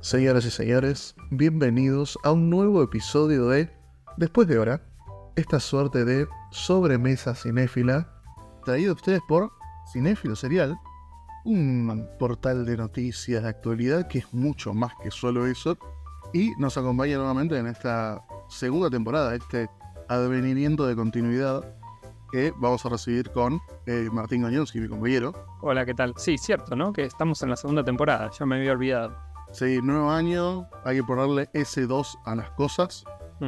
Señoras y señores, bienvenidos a un nuevo episodio de Después de Hora, esta suerte de sobremesa cinéfila, traído a ustedes por Cinéfilo Serial, un portal de noticias de actualidad que es mucho más que solo eso, y nos acompaña nuevamente en esta segunda temporada, este advenimiento de continuidad que vamos a recibir con Martín Goñowski, mi compañero. Hola, ¿qué tal? Sí, cierto, ¿no? Que estamos en la segunda temporada, ya me había olvidado. Sí, nuevo año, hay que ponerle S2 a las cosas.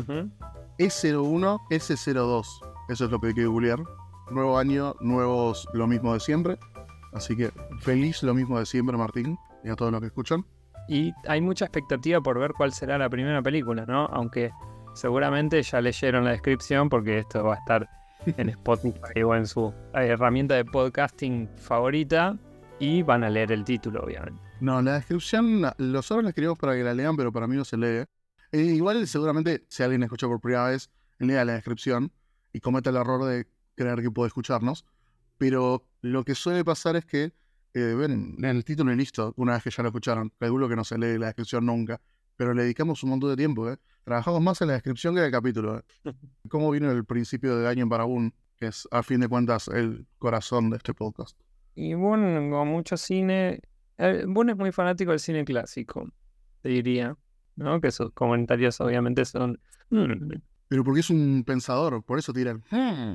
E01, S02, eso es lo que hay que googlear. Nuevo año, nuevos lo mismo de siempre. Así que feliz lo mismo de siempre, Martín, y a todos los que escuchan. Y hay mucha expectativa por ver cuál será la primera película, ¿no? Aunque seguramente ya leyeron la descripción porque esto va a estar en Spotify o en su herramienta de podcasting favorita y van a leer el título, obviamente. No, la descripción, nosotros la escribimos para que la lean, pero para mí no se lee. Igual seguramente, si alguien escucha por primera vez, lea la descripción y cometa el error de creer que puede escucharnos. Pero lo que suele pasar es que ven el título y listo, una vez que ya lo escucharon. Calculo que no se lee la descripción nunca, pero le dedicamos un montón de tiempo. Trabajamos más en la descripción que en el capítulo. ¿Cómo vino el principio de año para Boone, que es a fin de cuentas el corazón de este podcast? Y bueno, como mucho cine, Boone es muy fanático del cine clásico, te diría, ¿no? Que sus comentarios obviamente son... Pero porque es un pensador, por eso tiran.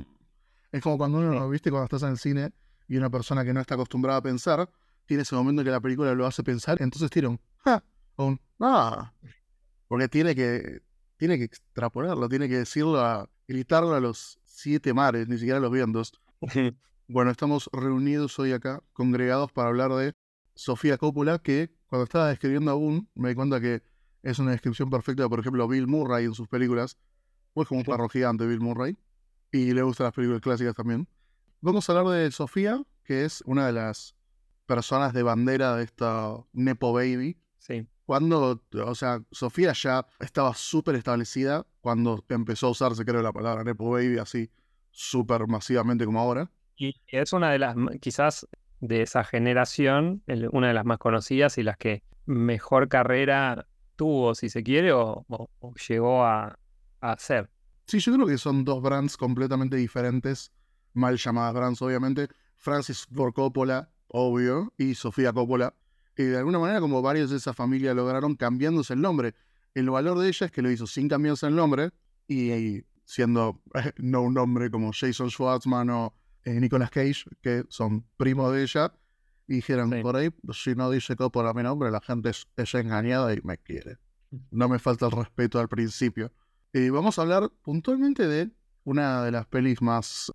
Es como cuando uno, viste, cuando estás en el cine y una persona que no está acostumbrada a pensar, tiene ese momento en que la película lo hace pensar, entonces tira un ¡ja! O un ¡ah! Porque tiene que extrapolarlo, tiene que decirlo, gritarlo a los 7 mares, ni siquiera a los vientos. Bueno, estamos reunidos hoy acá, congregados para hablar de Sofía Coppola, que cuando estaba describiendo a Boone, me di cuenta que es una descripción perfecta de, por ejemplo, Bill Murray en sus películas. Pues como un perro gigante, Bill Murray. Y le gustan las películas clásicas también. Vamos a hablar de Sofía, que es una de las personas de bandera de esta Nepo Baby. Sí. Cuando, o sea, Sofía ya estaba súper establecida cuando empezó a usarse, creo, la palabra Nepo Baby así súper masivamente como ahora. Y es una de las, quizás de esa generación, una de las más conocidas y las que mejor carrera tuvo, si se quiere, o llegó a hacer. Sí, yo creo que son dos brands completamente diferentes, mal llamadas brands, obviamente. Francis Ford Coppola, obvio, y Sofía Coppola. Y de alguna manera, como varios de esa familia lograron cambiándose el nombre. El valor de ella es que lo hizo sin cambiarse el nombre y siendo no un nombre como Jason Schwartzman o Nicolas Cage, que son primos de ella, y dijeron, Sí. por ahí, si no dice Coppola mi nombre, la gente es engañada y me quiere. No me falta el respeto al principio. Vamos a hablar puntualmente de una de las pelis más,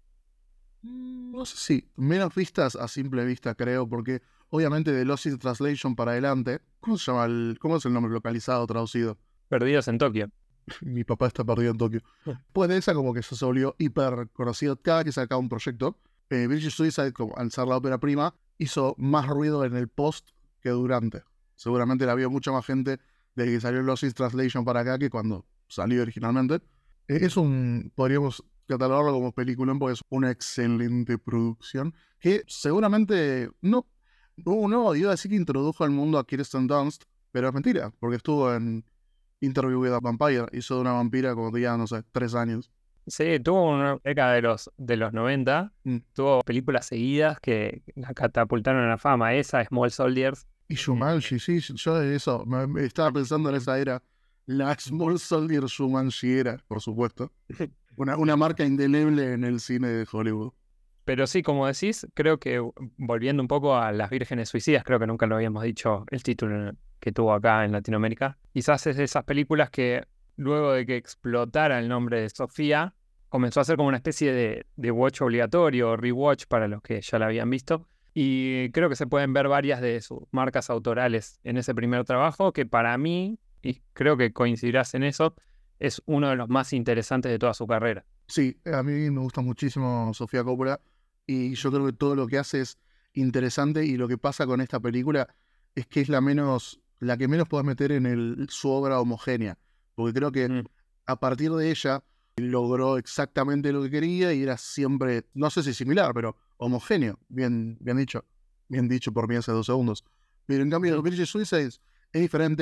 no sé si, menos vistas a simple vista, creo, porque obviamente de Lost in Translation para adelante, ¿cómo se llama cómo es el nombre localizado, traducido? Perdidos en Tokio. Mi papá está perdido en Tokio. Después de esa, como que se volvió hiper conocido cada que sacaba un proyecto. Bridge Suicide, como al ser la ópera prima, hizo más ruido en el post que durante. Seguramente la vio mucha más gente desde que salió Lost in Translation para acá que cuando salió originalmente. Podríamos catalogarlo como película porque es una excelente producción que seguramente no iba a decir que introdujo al mundo a Kirsten Dunst, pero es mentira, porque estuvo en Interview with a Vampire, hizo de una vampira como tenía, no sé, 3 años. Sí, tuvo una década de los 90, tuvo películas seguidas que la catapultaron a la fama. Esa, Small Soldiers. Y Shumanji, sí, yo de eso, me estaba pensando en esa era, la Small Soldier Shumanji era, por supuesto, una marca indeleble en el cine de Hollywood. Pero sí, como decís, creo que volviendo un poco a Las Vírgenes Suicidas, creo que nunca lo habíamos dicho el título que tuvo acá en Latinoamérica. Quizás es de esas películas que luego de que explotara el nombre de Sofía, comenzó a ser como una especie de watch obligatorio o rewatch para los que ya la habían visto. Y creo que se pueden ver varias de sus marcas autorales en ese primer trabajo, que para mí, y creo que coincidirás en eso, es uno de los más interesantes de toda su carrera. Sí, a mí me gusta muchísimo Sofía Coppola y yo creo que todo lo que hace es interesante y lo que pasa con esta película es que es la que menos puedes meter en su obra homogénea, porque creo que a partir de ella logró exactamente lo que quería y era siempre, no sé si similar, pero homogéneo, bien dicho por mí hace 2 segundos. Pero en cambio, Bridge Suicide es diferente,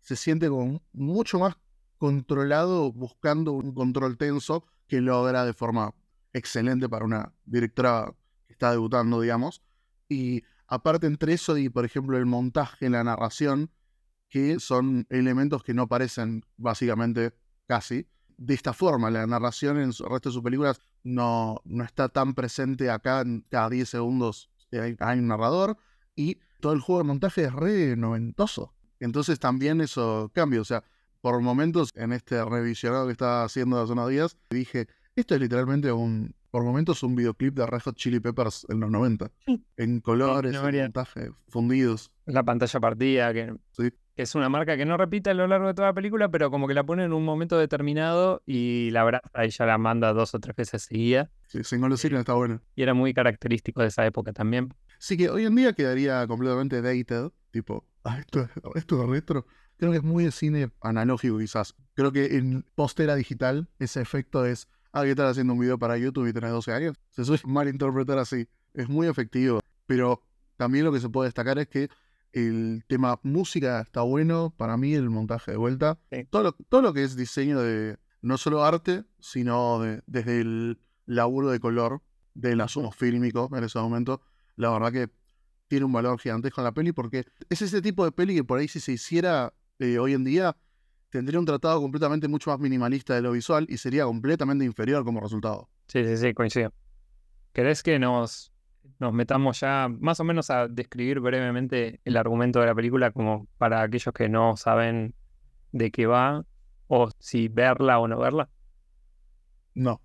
se siente como mucho más controlado, buscando un control tenso que logra de forma excelente para una directora que está debutando, digamos. Y aparte entre eso y, por ejemplo, el montaje, la narración, que son elementos que no aparecen básicamente casi. De esta forma, la narración en el resto de sus películas no está tan presente acá. Cada 10 segundos hay un narrador y todo el juego de montaje es re noventoso. Entonces también eso cambia. O sea, por momentos en este revisionado que estaba haciendo hace unos días, dije, esto es literalmente por momentos un videoclip de Red Hot Chili Peppers en los 90. En colores, No, en María. montaje, fundidos. La pantalla partida, que Sí. es una marca que no repite a lo largo de toda la película, pero como que la pone en un momento determinado y la abraza y ya la manda 2 o 3 veces seguida. Sí, sin golosina está bueno. Y era muy característico de esa época también. Sí, que hoy en día quedaría completamente dated, tipo, esto es retro. Creo que es muy de cine analógico quizás. Creo que en post-era digital ese efecto es, que estás haciendo un video para YouTube y tenés 12 años. Se suele malinterpretar así. Es muy efectivo, pero también lo que se puede destacar es que el tema música está bueno, para mí el montaje de vuelta. Sí. Todo lo que es diseño de no solo arte, sino desde el laburo de color del asunto fílmico en ese momento. La verdad que tiene un valor gigantesco en la peli porque es ese tipo de peli que por ahí si se hiciera hoy en día tendría un tratado completamente mucho más minimalista de lo visual y sería completamente inferior como resultado. Sí, coincido. ¿Querés que nos metamos ya más o menos a describir brevemente el argumento de la película como para aquellos que no saben de qué va o si verla o no verla? No.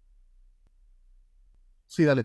Sí, dale.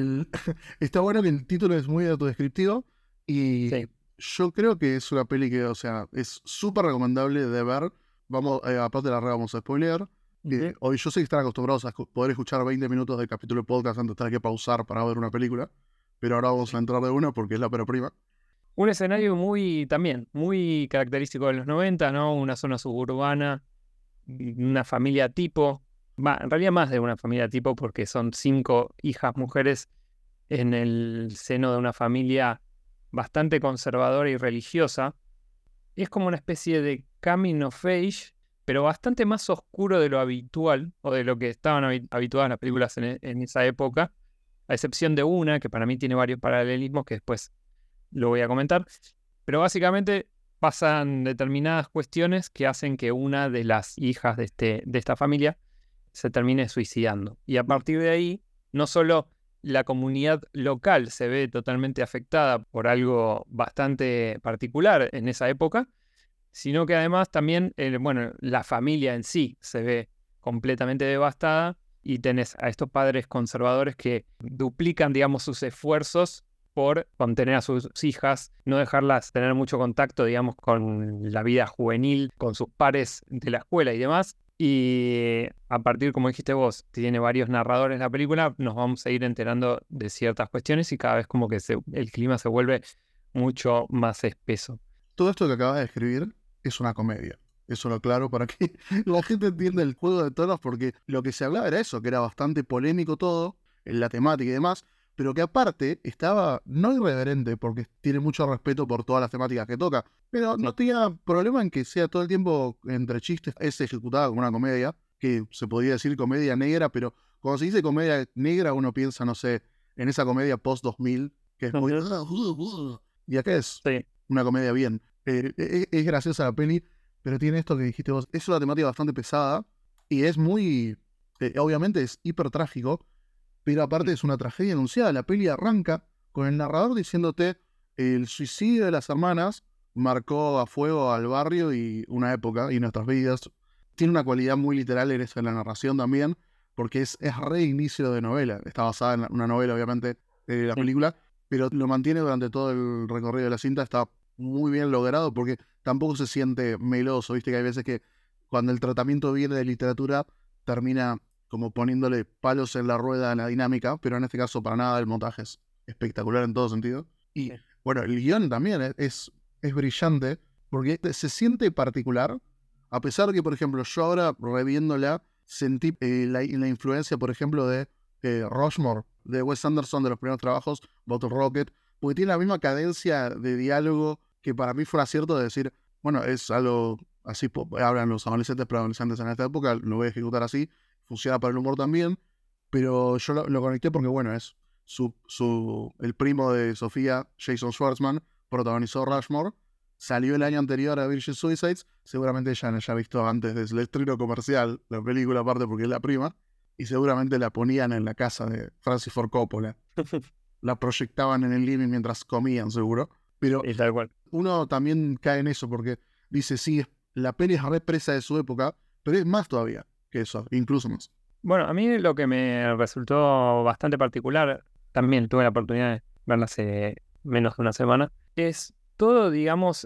Está bueno que el título es muy autodescriptivo y Sí. yo creo que es una peli que, o sea, es súper recomendable de ver. Vamos, aparte de la red vamos a spoilear. Hoy yo sé que están acostumbrados a poder escuchar 20 minutos del capítulo de podcast antes de tener que pausar para ver una película, pero ahora vamos a entrar de una porque es la ópera prima. Un escenario también, muy característico de los 90, ¿no? Una zona suburbana, una familia tipo, en realidad más de una familia tipo porque son 5 hijas mujeres en el seno de una familia bastante conservadora y religiosa. Y es como una especie de coming of age, pero bastante más oscuro de lo habitual, o de lo que estaban habituadas las películas en esa época, a excepción de una, que para mí tiene varios paralelismos, que después lo voy a comentar. Pero básicamente pasan determinadas cuestiones que hacen que una de las hijas de esta familia se termine suicidando. Y a partir de ahí, no solo la comunidad local se ve totalmente afectada por algo bastante particular en esa época, sino que además también, la familia en sí se ve completamente devastada y tenés a estos padres conservadores que duplican, digamos, sus esfuerzos por contener a sus hijas, no dejarlas tener mucho contacto, digamos, con la vida juvenil, con sus pares de la escuela y demás. Y a partir, como dijiste vos, tiene varios narradores la película, nos vamos a ir enterando de ciertas cuestiones y cada vez como que el clima se vuelve mucho más espeso. Todo esto que acabas de escribir es una comedia. Eso lo aclaro para que la gente entienda el juego de tonos, porque lo que se hablaba era eso, que era bastante polémico todo, en la temática y demás, pero que aparte estaba no irreverente, porque tiene mucho respeto por todas las temáticas que toca, pero no tenía problema en que sea todo el tiempo entre chistes, es ejecutada como una comedia, que se podría decir comedia negra, pero cuando se dice comedia negra uno piensa, no sé, en esa comedia post-2000, que es muy... Y acá es Sí. una comedia bien. Es graciosa la peli, pero tiene esto que dijiste vos. Es una temática bastante pesada y es muy... obviamente es hiper trágico, pero aparte es una tragedia anunciada. La peli arranca con el narrador diciéndote el suicidio de las hermanas marcó a fuego al barrio y una época y nuestras vidas. Tiene una cualidad muy literal en eso, en la narración también, porque es reinicio de novela. Está basada en una novela, obviamente, de la película, pero lo mantiene durante todo el recorrido de la cinta. Está muy bien logrado porque tampoco se siente meloso. Viste que hay veces que cuando el tratamiento viene de literatura termina como poniéndole palos en la rueda en la dinámica, pero en este caso para nada el montaje es espectacular en todo sentido. Y bueno, el guión también es brillante porque se siente particular, a pesar de que, por ejemplo, yo ahora reviéndola sentí la influencia, por ejemplo, de Rushmore, de Wes Anderson, de los primeros trabajos, Bottle Rocket, porque tiene la misma cadencia de diálogo que para mí fue un acierto de decir, Bueno, es algo así, hablan los adolescentes preadolescentes en esta época, lo voy a ejecutar así, funciona para el humor también, pero yo lo conecté porque, bueno, es el primo de Sofía, Jason Schwartzman, protagonizó Rushmore, salió el año anterior a Virgin Suicides, seguramente ella haya visto antes del estreno comercial la película, aparte porque es la prima, y seguramente la ponían en la casa de Francis Ford Coppola. La proyectaban en el living mientras comían, seguro. Pero Y tal cual. uno también cae en eso porque dice, sí, la peli es re presa de su época, pero es más todavía que eso, incluso más. Bueno, a mí lo que me resultó bastante particular, también tuve la oportunidad de verla hace menos de una semana, es todo, digamos,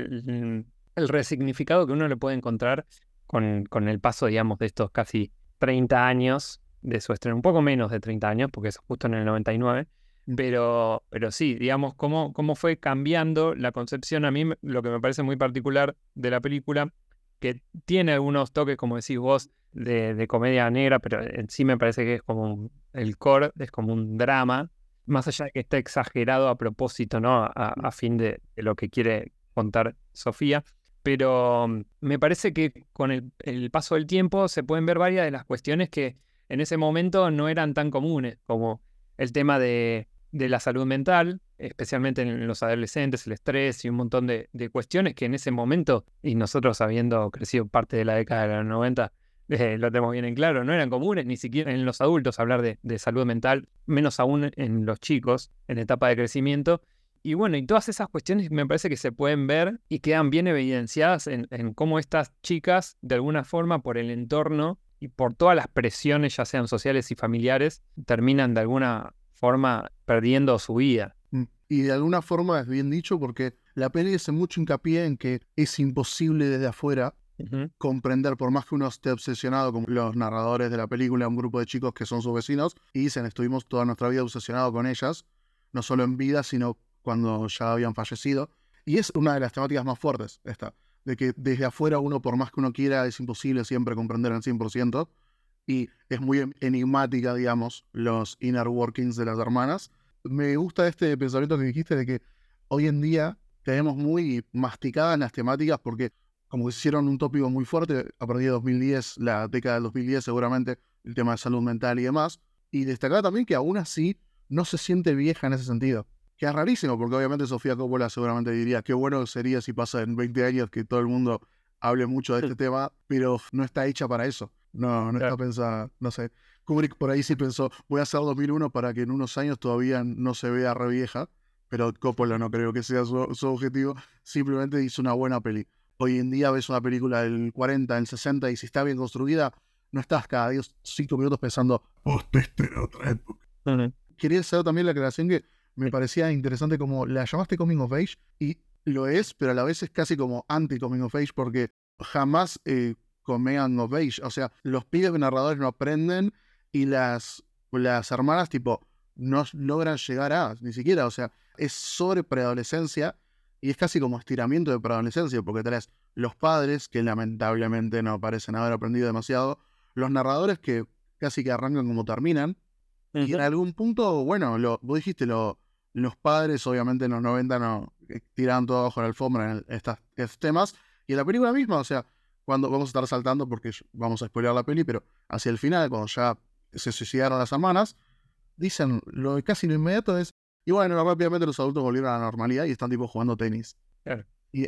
el resignificado que uno le puede encontrar con el paso, digamos, de estos casi 30 años de su estreno, un poco menos de 30 años, porque es justo en el 99, pero sí, digamos, cómo fue cambiando la concepción. A mí lo que me parece muy particular de la película, que tiene algunos toques, como decís vos, de comedia negra, pero en sí me parece que es como el core, es como un drama, más allá de que está exagerado a propósito, ¿no? A fin de lo que quiere contar Sofía. Pero me parece que con el paso del tiempo se pueden ver varias de las cuestiones que en ese momento no eran tan comunes, como el tema de la salud mental, especialmente en los adolescentes, el estrés y un montón de cuestiones que en ese momento, y nosotros habiendo crecido parte de la década de los 90, lo tenemos bien en claro, no eran comunes ni siquiera en los adultos hablar de salud mental, menos aún en los chicos en etapa de crecimiento. Y bueno, y todas esas cuestiones me parece que se pueden ver y quedan bien evidenciadas en cómo estas chicas, de alguna forma, por el entorno y por todas las presiones, ya sean sociales y familiares, terminan de alguna forma perdiendo su vida. Y de alguna forma es bien dicho porque la peli hace mucho hincapié en que es imposible desde afuera comprender, por más que uno esté obsesionado con los narradores de la película, un grupo de chicos que son sus vecinos, y dicen, estuvimos toda nuestra vida obsesionados con ellas, no solo en vida, sino cuando ya habían fallecido. Y es una de las temáticas más fuertes, esta, de que desde afuera uno, por más que uno quiera, es imposible siempre comprender al 100%, y es muy enigmática, digamos, los inner workings de las hermanas. Me gusta este pensamiento que dijiste de que hoy en día tenemos muy masticadas las temáticas porque como que hicieron un tópico muy fuerte a partir de 2010, la década del 2010 seguramente, el tema de salud mental y demás. Y destacar también que aún así no se siente vieja en ese sentido. Que es rarísimo, porque obviamente Sofía Coppola seguramente diría qué bueno sería si pasa en 20 años que todo el mundo hable mucho de este tema, pero no está hecha para eso. No está pensada, no sé. Kubrick por ahí sí pensó, voy a hacer 2001 para que en unos años todavía no se vea re vieja, pero Coppola no creo que sea su objetivo, simplemente hizo una buena peli. Hoy en día ves una película del 40, del 60 y si está bien construida, no estás cada 5 minutos pensando, esta era otra época. Quería hacer también la aclaración que me parecía interesante como la llamaste Coming of Age y lo es, pero a la vez es casi como anti-Coming of Age porque jamás Coming of Age, o sea, los pibes narradores no aprenden y las hermanas tipo no logran llegar a, ni siquiera, o sea, es sobre preadolescencia y es casi como estiramiento de preadolescencia porque tenés los padres que lamentablemente no parecen haber aprendido demasiado, los narradores que casi que arrancan como terminan y en algún punto, bueno, vos dijiste, los padres obviamente en los 90 no tiraban todo abajo de la alfombra en estos temas y en la película misma, o sea, cuando vamos a estar saltando porque vamos a spoilear la peli, pero hacia el final, cuando ya se suicidaron las hermanas, dicen casi lo inmediato es, y bueno, rápidamente los adultos volvieron a la normalidad y están tipo jugando tenis. Claro. Y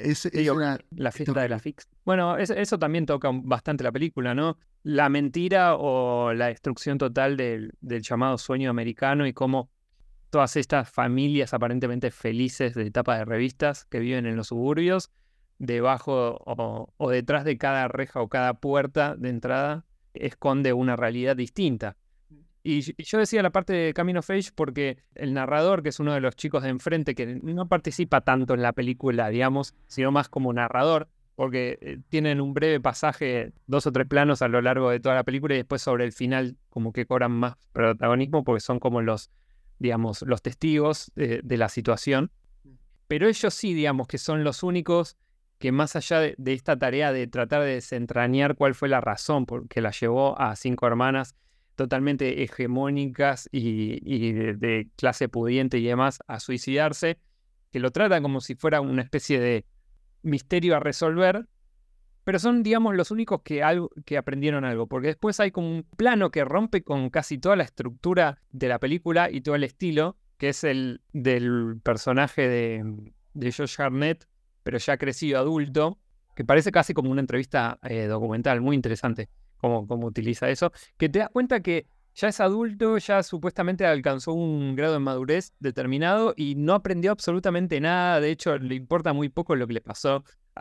la fiesta de la Fix. Bueno, eso también toca bastante la película, ¿no? La mentira o la destrucción total del llamado sueño americano y cómo todas estas familias aparentemente felices de tapa de revistas que viven en los suburbios, debajo o detrás de cada reja o cada puerta de entrada, esconde una realidad distinta. Y yo decía la parte de Coming of Age porque el narrador, que es uno de los chicos de enfrente, que no participa tanto en la película, digamos, sino más como narrador, porque tienen un breve pasaje, 2 o 3 planos a lo largo de toda la película y después sobre el final como que cobran más protagonismo porque son como los, digamos, los testigos de la situación. Pero ellos sí, digamos, que son los únicos que más allá de esta tarea de tratar de desentrañar cuál fue la razón por que la llevó a 5 hermanas totalmente hegemónicas y de clase pudiente y demás a suicidarse, que lo tratan como si fuera una especie misterio a resolver, pero son, digamos, los únicos que aprendieron algo, porque después hay como un plano que rompe con casi toda la estructura de la película y todo el estilo, que es el del personaje de Josh Hartnett, pero ya crecido adulto, que parece casi como una entrevista documental, muy interesante cómo utiliza eso, que te das cuenta que ya es adulto, ya supuestamente alcanzó un grado de madurez determinado y no aprendió absolutamente nada. De hecho, le importa muy poco lo que le pasó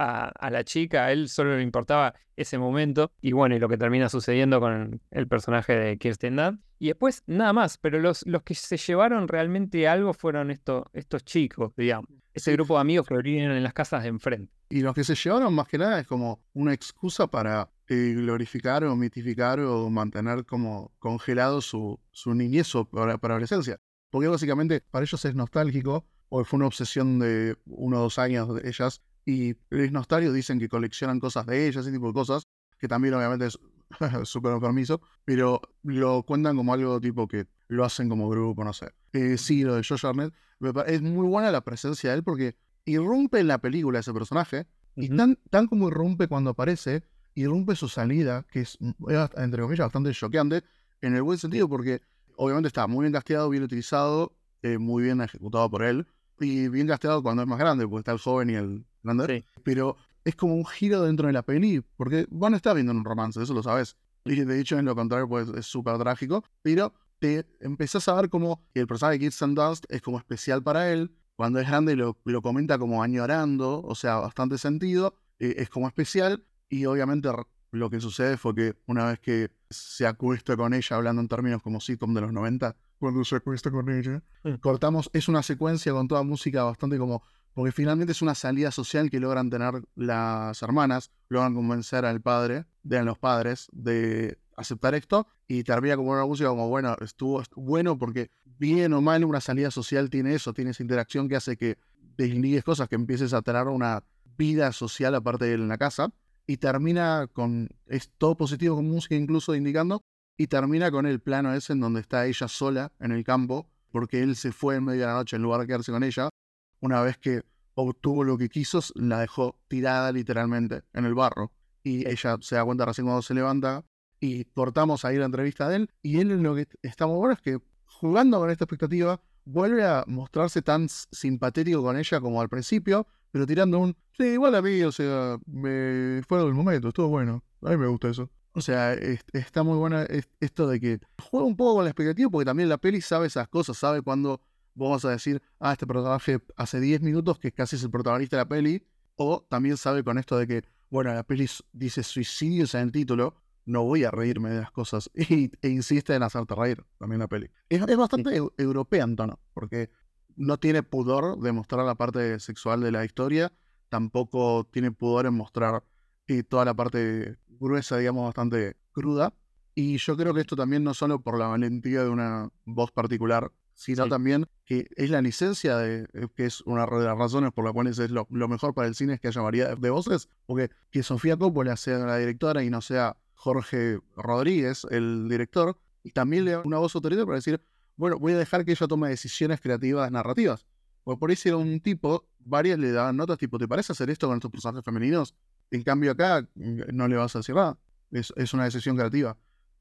a la chica. A él solo le importaba ese momento. Y bueno, y lo que termina sucediendo con el personaje de Kirsten Dunst. Y después, nada más. Pero los que se llevaron realmente algo fueron estos chicos, digamos. Ese Sí. grupo de amigos que vivían en las casas de enfrente. Y los que se llevaron más que nada es como una excusa para glorificar o mitificar o mantener como congelado su niñez o para adolescencia. Porque básicamente para ellos es nostálgico, o fue una obsesión de 1 o 2 años de ellas, y es nostálgico, dicen que coleccionan cosas de ellas, ese tipo de cosas, que también obviamente es súper enfermizo, pero lo cuentan como algo tipo que lo hacen como grupo, no sé. Sí, lo de Josh Hartnett, es muy buena la presencia de él porque irrumpe en la película ese personaje, y tan como irrumpe cuando aparece, irrumpe su salida, que es, entre comillas, bastante choqueante, en el buen sentido, porque obviamente está muy bien casteado, bien utilizado, muy bien ejecutado por él, y bien casteado cuando es más grande, porque está el joven y el grande, Sí. pero es como un giro dentro de la peli, porque van a estar viendo un romance, eso lo sabes. Y de hecho, en lo contrario, pues es súper trágico, pero te empezás a ver como el personaje de Kirsten Dunst es como especial para él. Cuando es grande lo comenta como añorando, o sea, bastante sentido, es como especial, y obviamente lo que sucede fue que una vez que se acuesta con ella, hablando en términos como sitcom de los 90, cuando se acuesta con ella, cortamos, es una secuencia con toda música bastante como, porque finalmente es una salida social que logran tener las hermanas, logran convencer al padre, a los padres, de aceptar esto, y termina como una música como, bueno, estuvo bueno porque bien o mal una salida social tiene eso, tiene esa interacción que hace que desligues cosas, que empieces a tener una vida social aparte de en la casa, y termina con, es todo positivo con música incluso indicando, y termina con el plano ese en donde está ella sola en el campo, porque él se fue en medio de la noche en lugar de quedarse con ella. Una vez que obtuvo lo que quiso, la dejó tirada literalmente en el barro, y ella se da cuenta recién cuando se levanta, y cortamos ahí la entrevista de él, y él, lo que está muy bueno es que, jugando con esta expectativa, vuelve a mostrarse tan simpatético con ella como al principio, pero tirando un, sí, igual a mí, o sea, me fue el momento, estuvo bueno, a mí me gusta eso. O sea, está muy buena esto de que juega un poco con la expectativa, porque también la peli sabe esas cosas, sabe cuando vos vas a decir, este personaje hace 10 minutos que casi es el protagonista de la peli, o también sabe con esto de que, bueno, la peli dice suicidios en el título, no voy a reírme de las cosas, e insiste en hacerte reír también la peli. Es bastante europea en tono, porque no tiene pudor de mostrar la parte sexual de la historia, tampoco tiene pudor en mostrar toda la parte gruesa, digamos, bastante cruda. Y yo creo que esto también no solo por la valentía de una voz particular, sino también que es la licencia, que es una de las razones por las cuales es lo mejor para el cine, es que haya variedad de voces, porque que Sofía Coppola sea la directora y no sea Jorge Rodríguez, el director, y también le da una voz autoritaria para decir, bueno, voy a dejar que ella tome decisiones creativas narrativas. Porque por ahí si era un tipo, varias le daban notas tipo, ¿te parece hacer esto con estos personajes femeninos? En cambio acá no le vas a decir nada. Es una decisión creativa.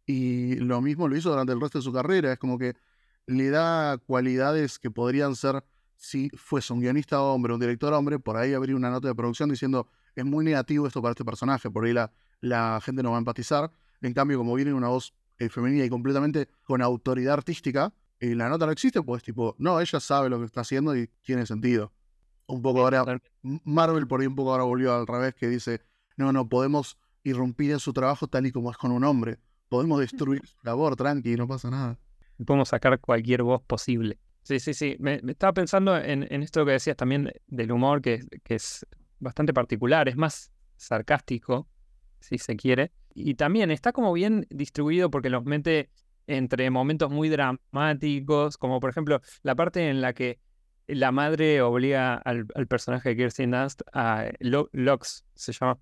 Y lo mismo lo hizo durante el resto de su carrera. Es como que le da cualidades que podrían ser, si fuese un guionista hombre, un director hombre, por ahí habría una nota de producción diciendo, es muy negativo esto para este personaje, por ahí la gente no va a empatizar. En cambio, como viene una voz femenina y completamente con autoridad artística, la nota no existe, pues tipo, no, ella sabe lo que está haciendo y tiene sentido. Un poco ahora, Marvel por ahí un poco ahora volvió al revés, que dice, no podemos irrumpir en su trabajo tal y como es con un hombre. Podemos destruir su labor, tranqui, no pasa nada. Podemos sacar cualquier voz posible. Sí. Me estaba pensando en esto que decías también del humor, que es bastante particular, es más sarcástico, si se quiere. Y también está como bien distribuido porque los mete entre momentos muy dramáticos, como por ejemplo la parte en la que la madre obliga al personaje de Kirsten Dunst, a Lux se llama,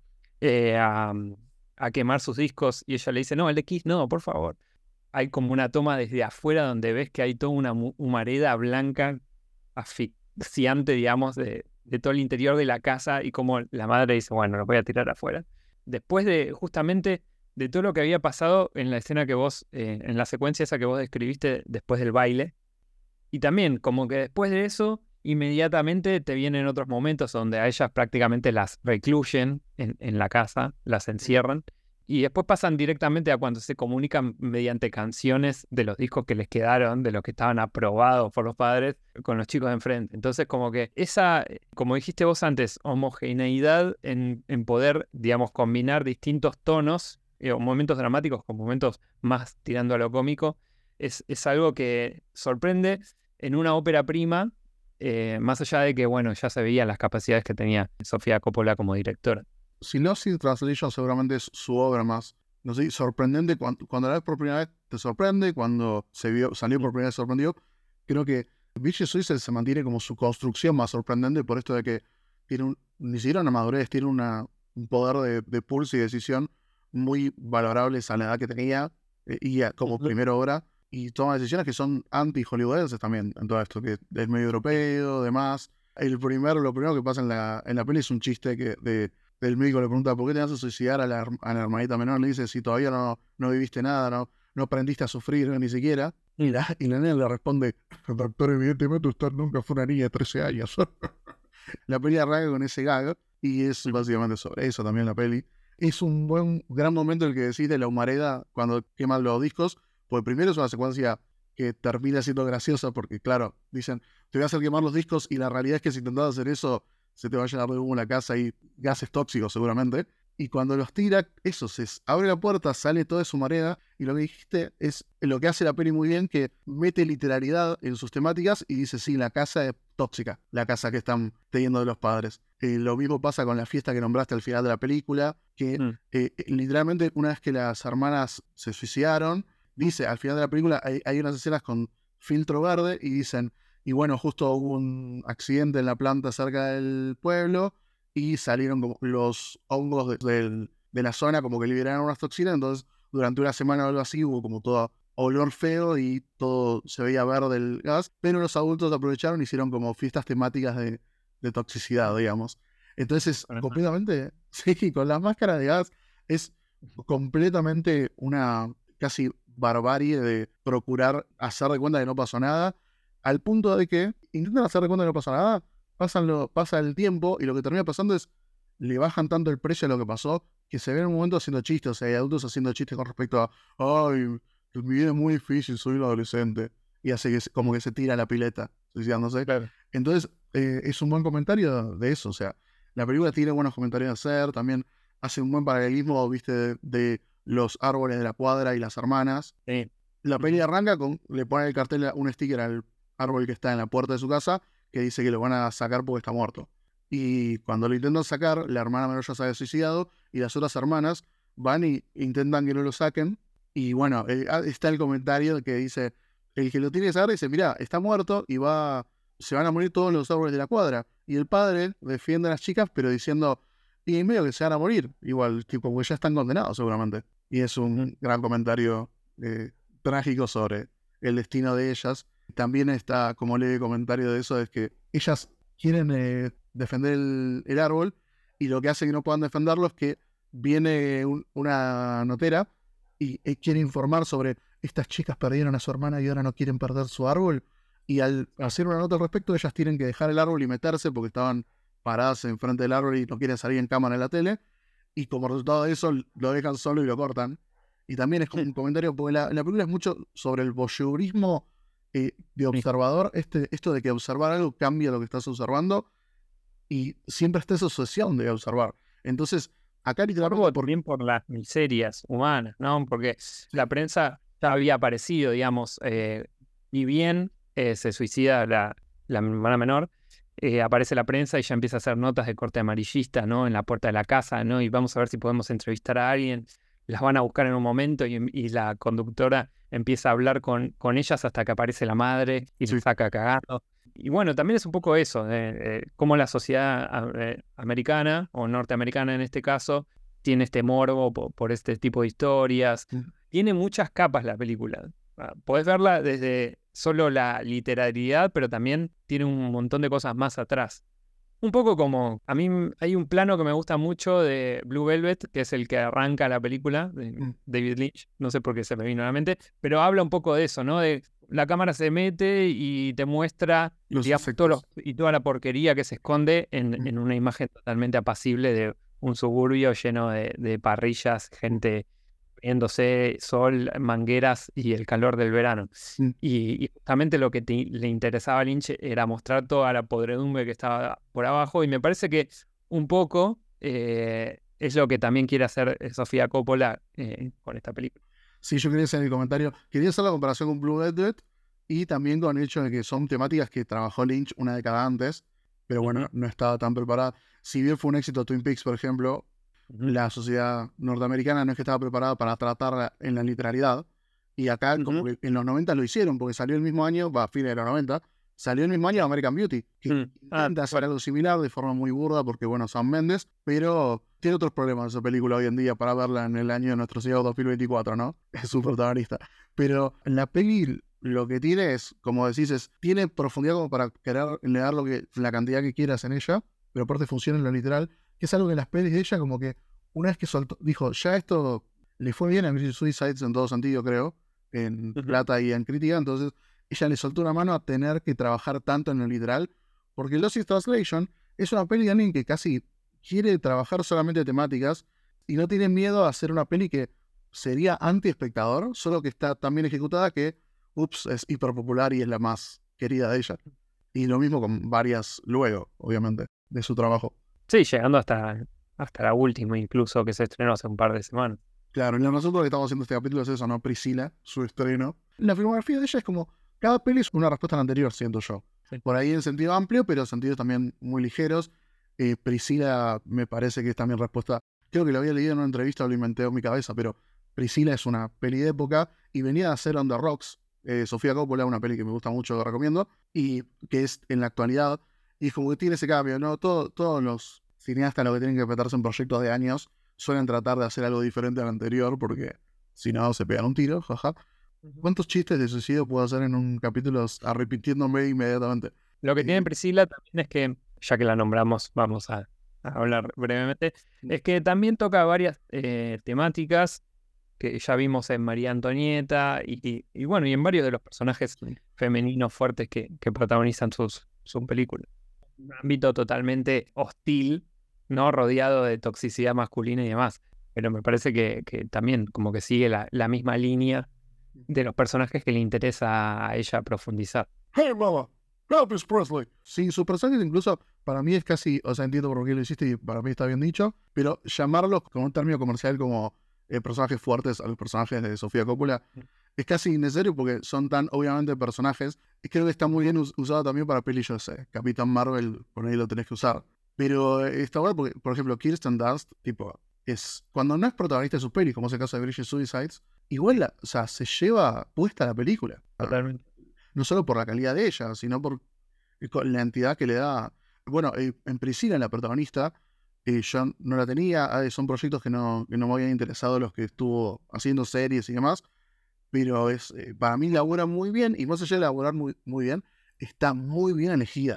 a quemar sus discos, y ella le dice, no, el de Kiss no, por favor. Hay como una toma desde afuera donde ves que hay toda una humareda blanca asfixiante, digamos, de de todo el interior de la casa y cómo la madre dice, bueno, los voy a tirar afuera. Después de, justamente, de todo lo que había pasado en la escena que vos, en la secuencia esa que vos describiste después del baile. Y también, como que después de eso, inmediatamente te vienen otros momentos donde a ellas prácticamente las recluyen en la casa, las encierran. Y después pasan directamente a cuando se comunican mediante canciones de los discos que les quedaron, de los que estaban aprobados por los padres, con los chicos de enfrente. Entonces, como que esa, como dijiste vos antes, homogeneidad en poder, digamos, combinar distintos tonos, o momentos dramáticos con momentos más tirando a lo cómico, es algo que sorprende en una ópera prima, más allá de que, bueno, ya se veían las capacidades que tenía Sofía Coppola como directora. Si Lost in Translation seguramente es su obra más, no sé, sorprendente. Cuando la ves por primera vez te sorprende, cuando salió por primera vez sorprendió. Creo que Vicious Suicide se mantiene como su construcción más sorprendente por esto de que tiene ni siquiera una madurez, tiene un poder de pulso y decisión muy valorables a la edad que tenía como primera obra, y toma decisiones que son anti-hollywoodenses también en todo esto, que es medio europeo, demás. Lo primero que pasa en la peli es un chiste del médico le pregunta ¿por qué te vas a suicidar a la hermanita menor? Le dice, si todavía no viviste nada, no aprendiste a sufrir ni siquiera. Y la nena le responde, doctor, evidentemente usted nunca fue una niña de 13 años. La peli arranca con ese gag y es básicamente sobre eso también la peli. Es un gran momento el que decís de la humareda cuando queman los discos, porque primero es una secuencia que termina siendo graciosa porque, claro, dicen, te voy a hacer quemar los discos, y la realidad es que si intentas hacer eso, se te va a llenar de humo la casa y gases tóxicos seguramente. Y cuando los tira, eso, se abre la puerta, sale toda su humareda, y lo que dijiste es lo que hace la peli muy bien, que mete literalidad en sus temáticas y dice, sí, la casa es tóxica, la casa que están teniendo de los padres. Lo mismo pasa con la fiesta que nombraste al final de la película, que literalmente una vez que las hermanas se suicidaron, dice, al final de la película hay unas escenas con filtro verde y dicen, y bueno, justo hubo un accidente en la planta cerca del pueblo y salieron como los hongos de la zona, como que liberaron unas toxinas, entonces durante una semana o algo así hubo como todo olor feo y todo se veía verde el gas, pero los adultos aprovecharon y hicieron como fiestas temáticas de toxicidad, digamos. Entonces, completamente, sí, con las máscaras de gas es completamente una casi barbarie de procurar hacer de cuenta que no pasó nada, al punto de que intentan hacer de cuenta que no pasó nada, pasa el tiempo y lo que termina pasando es le bajan tanto el precio a lo que pasó que se ven en un momento haciendo chistes, o sea, hay adultos haciendo chistes con respecto a ay, mi vida es muy difícil, soy un adolescente, y hace que como que se tira a la pileta, suicidándose. Claro. Entonces, es un buen comentario de eso, o sea, la película tiene buenos comentarios a hacer, también hace un buen paralelismo, viste, de los árboles de la cuadra y las hermanas. Sí. La peli arranca le pone el cartel, un sticker al árbol que está en la puerta de su casa, que dice que lo van a sacar porque está muerto. Y cuando lo intentan sacar, la hermana menor ya se había suicidado y las otras hermanas van y intentan que no lo saquen. Y bueno, está el comentario que dice, el que lo tiene que sacar dice, mirá, está muerto y se van a morir todos los árboles de la cuadra. Y el padre defiende a las chicas, pero diciendo, y medio que se van a morir, igual, tipo, porque ya están condenados seguramente. Y es un gran comentario trágico sobre el destino de ellas. También está como leve comentario de eso, es que ellas quieren defender el árbol, y lo que hace que no puedan defenderlo es que viene una notera y quiere informar sobre estas chicas perdieron a su hermana y ahora no quieren perder su árbol, y al hacer una nota al respecto ellas tienen que dejar el árbol y meterse porque estaban paradas enfrente del árbol y no quieren salir en cámara en la tele, y como resultado de eso lo dejan solo y lo cortan. Y también es como un comentario, porque la película es mucho sobre el voyeurismo de observador, esto de que observar algo cambia lo que estás observando, y siempre está esa asociación de observar. Entonces, acá literalmente por las miserias humanas, ¿no? Porque la prensa ya había aparecido, digamos, y bien se suicida la hermana menor, aparece la prensa y ya empieza a hacer notas de corte amarillista, ¿no? En la puerta de la casa, ¿no? Y vamos a ver si podemos entrevistar a alguien. Las van a buscar en un momento y la conductora empieza a hablar con ellas hasta que aparece la madre y se saca cagando. Y bueno, también es un poco eso, cómo la sociedad americana, o norteamericana en este caso, tiene este morbo por este tipo de historias. Tiene muchas capas la película. Podés verla desde solo la literalidad, pero también tiene un montón de cosas más atrás. Un poco como, a mí hay un plano que me gusta mucho de Blue Velvet, que es el que arranca la película de David Lynch, no sé por qué se me vino a la mente, pero habla un poco de eso, ¿no? De la cámara se mete y te muestra, Los digamos, efectos. y toda la porquería que se esconde en una imagen totalmente apacible de un suburbio lleno de parrillas, gente viéndose, sol, mangueras y el calor del verano. Mm. Y justamente lo que le interesaba a Lynch era mostrar toda la podredumbre que estaba por abajo, y me parece que un poco es lo que también quiere hacer Sofía Coppola con esta película. Sí, yo quería hacer el comentario. Quería hacer la comparación con Blue Velvet y también con el hecho de que son temáticas que trabajó Lynch una década antes, pero bueno, no estaba tan preparada. Si bien fue un éxito Twin Peaks, por ejemplo, la sociedad norteamericana no es que estaba preparada para tratarla en la literalidad. Y acá, como que en los 90 lo hicieron, porque salió el mismo año, a fines de los 90, salió el mismo año American Beauty, que intenta hacer algo similar de forma muy burda, porque bueno, Sam Mendes, pero tiene otros problemas esa película hoy en día para verla en el año de nuestro Señor 2024, ¿no? Es su protagonista. Pero en la peli lo que tiene es, como decís, tiene profundidad como para querer leer la cantidad que quieras en ella, pero aparte funciona en lo literal, que es algo que en las pelis de ella como que una vez que soltó, dijo, ya esto le fue bien a Vicious Suicides en todo sentido, creo, en plata y en crítica, entonces ella le soltó una mano a tener que trabajar tanto en lo literal, porque Lost in Translation es una peli de alguien que casi quiere trabajar solamente temáticas y no tiene miedo a hacer una peli que sería anti-espectador, solo que está tan bien ejecutada que, es hiper popular y es la más querida de ella. Y lo mismo con varias luego, obviamente, de su trabajo. Sí, llegando hasta la última incluso, que se estrenó hace un par de semanas. Claro, y la razón por la que estamos haciendo este capítulo es eso, ¿no? Priscila, su estreno. La filmografía de ella es como, cada peli es una respuesta a la anterior, siento yo. Sí. Por ahí en sentido amplio, pero en sentidos también muy ligeros. Priscila me parece que es también respuesta, creo que lo había leído en una entrevista o lo inventé en mi cabeza, pero Priscila es una peli de época y venía a ser On the Rocks, Sofía Coppola, una peli que me gusta mucho, que recomiendo, y que es en la actualidad, y como que tiene ese cambio, ¿no? Todos los cineastas lo que tienen que meterse en proyectos de años suelen tratar de hacer algo diferente al anterior, porque si no se pegan un tiro, jaja. ¿Cuántos chistes de suicidio puedo hacer en un capítulo repitiéndome inmediatamente? Lo que tiene Priscila también es que, ya que la nombramos, vamos a hablar brevemente, es que también toca varias temáticas que ya vimos en María Antonieta y bueno, y en varios de los personajes femeninos fuertes que protagonizan sus películas. Un ámbito totalmente hostil, ¿no? Rodeado de toxicidad masculina y demás. Pero me parece que también como que sigue la misma línea de los personajes que le interesa a ella profundizar. ¡Hey, mama! ¡Elvis Presley! Sí, sus personajes incluso para mí es casi, o sea, entiendo por qué lo hiciste y para mí está bien dicho, pero llamarlos con un término comercial como personajes fuertes a los personajes de Sofía Coppola es casi innecesario porque son tan obviamente personajes. Y creo que está muy bien usado también para pelis, yo sé, Capitán Marvel, por ahí lo tenés que usar. Pero está bueno porque, por ejemplo, Kirsten Dunst, tipo, es cuando no es protagonista de sus pelis, como es el caso de Bridget Suicides, igual, o sea, se lleva puesta la película. Totalmente. No solo por la calidad de ella, sino por la entidad que le da. Bueno, en Priscila, la protagonista, yo no la tenía, son proyectos que no me habían interesado los que estuvo haciendo series y demás, pero para mí labora muy bien, y más allá de laborar muy, muy bien, está muy bien elegida.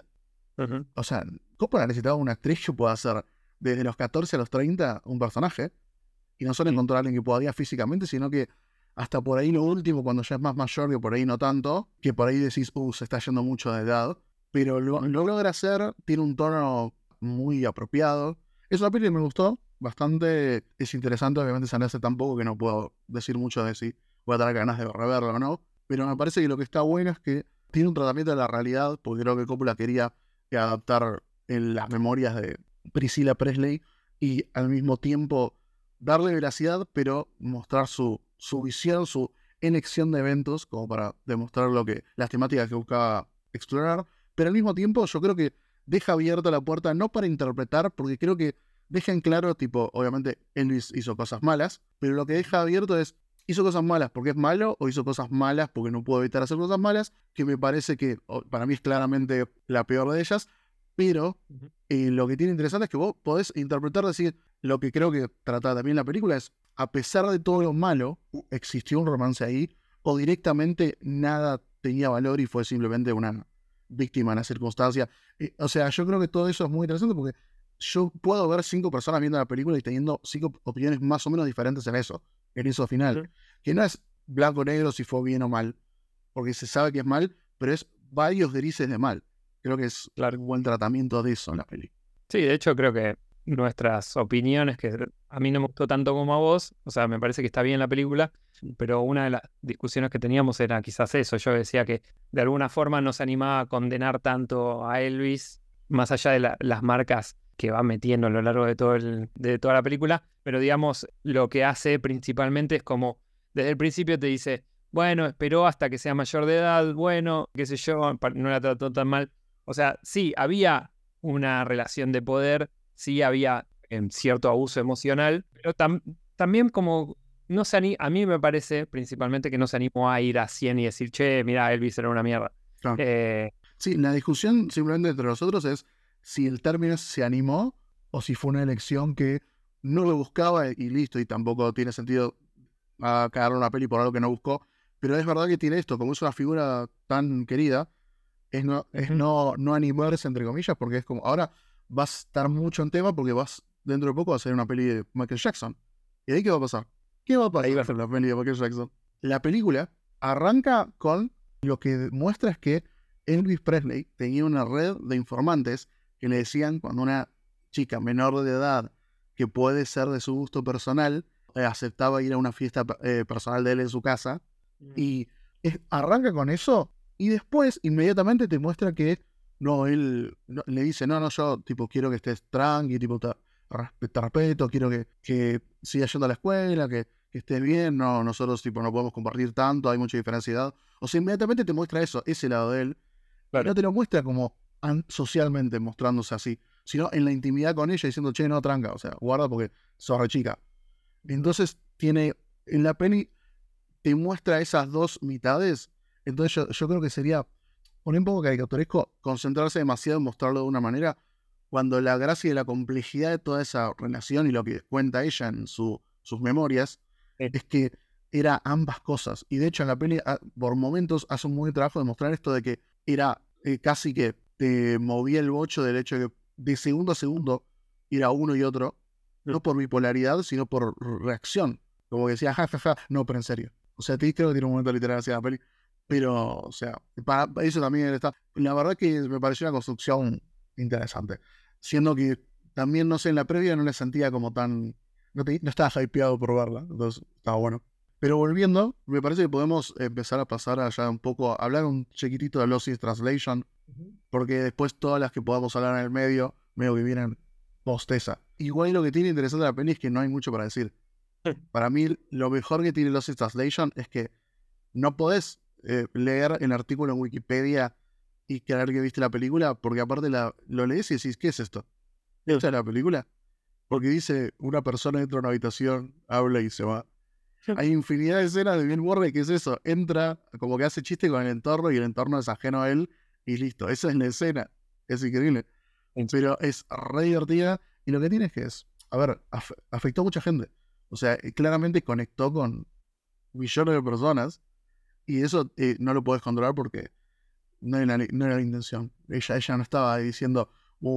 O sea, Coppola necesitaba una actriz que pueda hacer desde los 14 a los 30 un personaje, y no solo encontrar a alguien que podía físicamente, sino que hasta por ahí lo último, cuando ya es más mayor, que por ahí no tanto, que por ahí decís, se está yendo mucho de edad, pero lo logra hacer, tiene un tono muy apropiado. Es una peli que me gustó bastante, es interesante, obviamente se me hace tan poco que no puedo decir mucho de si voy a tener ganas de reverla o no, pero me parece que lo que está bueno es que tiene un tratamiento de la realidad, porque creo que Coppola quería adaptar en las memorias de Priscilla Presley y al mismo tiempo darle veracidad, pero mostrar su visión, su elección de eventos, como para demostrar las temáticas que buscaba explorar, pero al mismo tiempo yo creo que deja abierta la puerta, no para interpretar, porque creo que deja en claro, tipo, obviamente Elvis hizo cosas malas, pero lo que deja abierto es, hizo cosas malas porque es malo, o hizo cosas malas porque no pudo evitar hacer cosas malas, que me parece que para mí es claramente la peor de ellas, pero lo que tiene interesante es que vos podés interpretar, decir, lo que creo que trata también la película es, a pesar de todo lo malo, existió un romance ahí, o directamente nada tenía valor y fue simplemente una víctima en la circunstancia. O sea, yo creo que todo eso es muy interesante porque yo puedo ver 5 personas viendo la película y teniendo 5 opiniones más o menos diferentes en eso final. Ujú. Que no es blanco o negro si fue bien o mal, porque se sabe que es mal, pero es varios grises de mal. Creo que es Claro. un buen tratamiento de eso en la película. Sí, de hecho creo que nuestras opiniones, que a mí no me gustó tanto como a vos, o sea, me parece que está bien la película, pero una de las discusiones que teníamos era quizás eso. Yo decía que de alguna forma no se animaba a condenar tanto a Elvis, más allá de las marcas que va metiendo a lo largo de de toda la película, pero digamos, lo que hace principalmente es como, desde el principio te dice, bueno, esperó hasta que sea mayor de edad, bueno, qué sé yo, no la trató tan mal. O sea, sí, había una relación de poder, sí había cierto abuso emocional, pero también como no a mí me parece principalmente que no se animó a ir a 100 y decir, che, mira, Elvis era una mierda. Claro. Eh, Sí, la discusión simplemente entre nosotros es si el término se animó o si fue una elección que no lo buscaba y listo, y tampoco tiene sentido cagar una peli por algo que no buscó. Pero es verdad que tiene esto, como es una figura tan querida, es no animarse, entre comillas, porque es como, ahora vas a estar mucho en tema porque dentro de poco va a ser una peli de Michael Jackson. ¿Y ahí qué va a pasar? ¿Qué va a pasar ahí va a ser. con la peli de Michael Jackson? La película arranca con lo que muestra es que Elvis Presley tenía una red de informantes que le decían cuando una chica menor de edad, que puede ser de su gusto personal, aceptaba ir a una fiesta personal de él en su casa. Y arranca con eso y después inmediatamente te muestra que no, él le dice, no, yo tipo quiero que estés tranqui, tipo te respeto, quiero que sigas yendo a la escuela, que estés bien, no, nosotros tipo no podemos compartir tanto, hay mucha diferencia de edad. O sea, inmediatamente te muestra eso, ese lado de él, y Claro. no te lo muestra como socialmente mostrándose así, sino en la intimidad con ella diciendo, che, no, tranca, o sea, guarda porque sos re chica. Entonces en la peli te muestra esas dos mitades. Entonces yo creo que sería un poco caricaturesco concentrarse demasiado en mostrarlo de una manera cuando la gracia y la complejidad de toda esa relación y lo que cuenta ella en sus memorias Sí. es que era ambas cosas. Y de hecho en la peli por momentos hace un buen trabajo de mostrar esto de que era casi que te movía el bocho del hecho de que de segundo a segundo era uno y otro, no por bipolaridad, sino por reacción. Como que decía, jajaja, no, pero en serio. O sea, creo que tiene un momento literal hacia la peli. Pero, o sea, para eso también está. La verdad que me pareció una construcción interesante. Siendo que también, no sé, en la previa no la sentía como tan. No estaba hypeado por verla. Entonces, estaba bueno. Pero volviendo, me parece que podemos empezar a pasar allá un poco, a hablar un chiquitito de Lost in Translation. Porque después todas las que podamos hablar en el medio que vienen post esa. Igual lo que tiene interesante la peli es que no hay mucho para decir. Para mí, lo mejor que tiene Lost in Translation es que no podés leer el artículo en Wikipedia y creer que viste la película, porque aparte lo lees y decís, ¿qué es esto? ¿Esta es la película? Porque dice, una persona entra a una habitación, habla y se va. Hay infinidad de escenas de Bill Murray que es eso, entra, como que hace chiste con el entorno y el entorno es ajeno a él y listo, esa es la escena, es increíble. Pero es re divertida y lo que tiene es que a ver, afectó a mucha gente. O sea, claramente conectó con millones de personas y eso no lo puedes controlar porque no era la intención. Ella no estaba diciendo,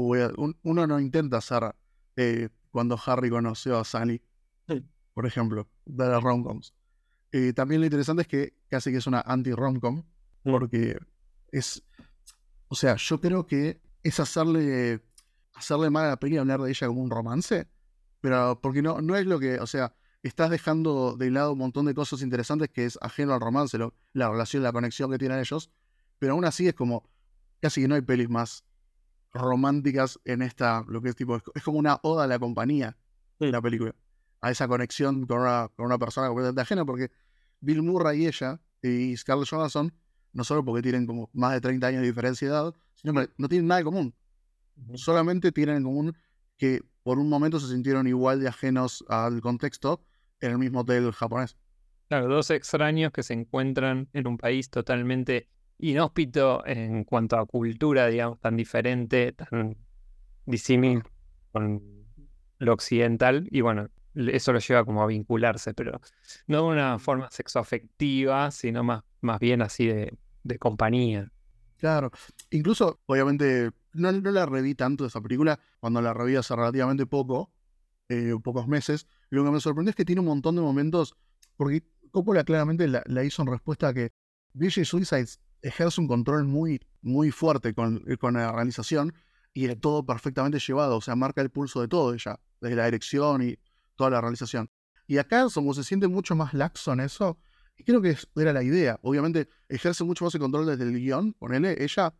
uno no intenta hacer cuando Harry conoció a Sally, por ejemplo, de las romcoms. También lo interesante es que casi que es una anti-romcom, porque es, o sea, yo creo que es hacerle mal a la peli hablar de ella como un romance, pero porque no es lo que, o sea, estás dejando de lado un montón de cosas interesantes que es ajeno al romance, la relación, la conexión que tienen ellos, pero aún así es como, casi que no hay pelis más románticas en esta, lo que es tipo, es como una oda a la compañía, la película, a esa conexión con una persona completamente ajena, porque Bill Murray y ella, y Scarlett Johansson, no solo porque tienen como más de 30 años de diferencia de edad, sino que no tienen nada en común. Solamente tienen en común que por un momento se sintieron igual de ajenos al contexto en el mismo hotel japonés. Claro, dos extraños que se encuentran en un país totalmente inhóspito en cuanto a cultura, digamos, tan diferente, tan disímil con lo occidental, y bueno, eso lo lleva como a vincularse, pero no de una forma sexoafectiva, sino más bien así de compañía. Claro. Incluso, obviamente, no la reví tanto esa película. Cuando la reví hace relativamente poco, pocos meses, lo que me sorprendió es que tiene un montón de momentos, porque Coppola claramente la hizo en respuesta a que Virgin Suicides ejerce un control muy, muy fuerte con la realización y es todo perfectamente llevado, o sea, marca el pulso de todo ella, desde la dirección y toda la realización. Y acá, como se siente mucho más laxo en eso, y creo que era la idea. Obviamente, ejerce mucho más el control desde el guión, ponele, ella,